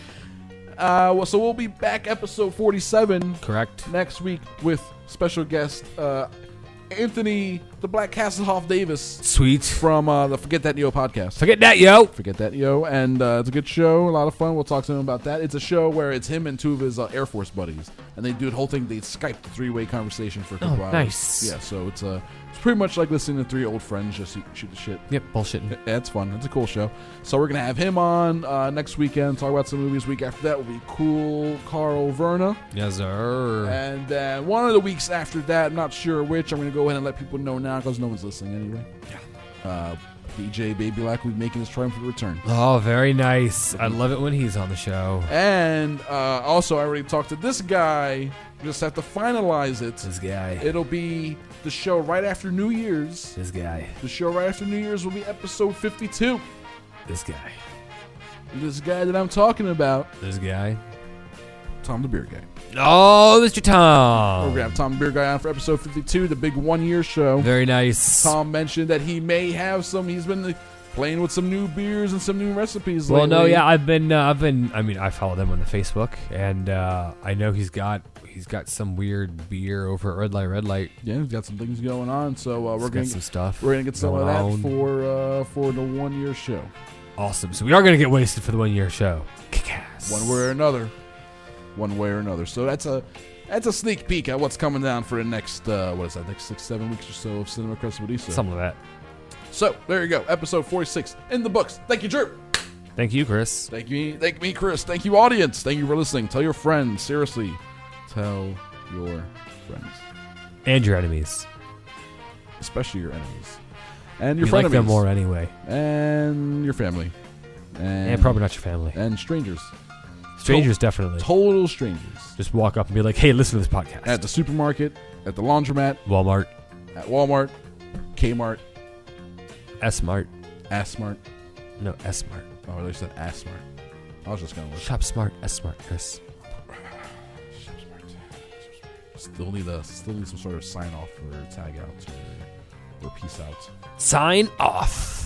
So we'll be back episode 47. Correct. Next week with special guest Anthony the Black Hasselhoff Davis. Sweet. From the Forget That Yo podcast. Forget That Yo. Forget That Yo. And it's a good show. A lot of fun. We'll talk to him about that. It's a show where it's him and 2 of his Air Force buddies. And they do the whole thing. They Skype the 3-way conversation for a couple hours. Nice. Yeah, so it's pretty much like listening to 3 old friends just shoot the shit. Yep, bullshitting. Yeah, it's fun. It's a cool show. So we're going to have him on next weekend, talk about some movies. Week after that will be Cool Carl Verna. Yes, sir. And then one of the weeks after that, I'm not sure which, I'm going to go ahead and let people know now because no one's listening anyway. Yeah. DJ Baby Lack will be making his triumphant return. Oh, very nice. I love it when he's on the show. And also, I already talked to this guy. Just have to finalize it. This guy. It'll be the show right after New Year's. This guy. The show right after New Year's will be episode 52. This guy. This guy that I'm talking about. This guy. Tom the Beer Guy. Oh, Mr. Tom. We're going to have Tom the Beer Guy on for episode 52, the big 1-year show. Very nice. Tom mentioned that he may have he's been playing with some new beers and some new recipes lately. lately. No, yeah, I follow them on the Facebook, and I know he's got some weird beer over at Red Light. Yeah, he's got some things going on, so we're going to some stuff. We're going to get some of that on. for the 1-year show. Awesome. So we are going to get wasted for the 1-year show. Kick-ass. One way or another. So that's a sneak peek at what's coming down for the next next 6-7 weeks or so of Cinema Crespediso. Something like that. So there you go, episode 46 in the books. Thank you, Drew. Thank you, Chris. Thank me, Chris. Thank you, audience. Thank you for listening. Tell your friends. Seriously, tell your friends and your enemies, especially your enemies and your frenemies. Like them more anyway, and your family, and probably not your family, and strangers. Strangers, definitely. Total strangers. Just walk up and be like, hey, listen to this podcast. At the supermarket, at the laundromat, Walmart, Kmart, S-Mart. S-Mart. No, S-Mart. Oh, they said S-Mart. I was just going to look. Shop Smart, S-Mart, Chris. Shop Smart. Still need some sort of sign-off or tag out. Or peace out. Sign off.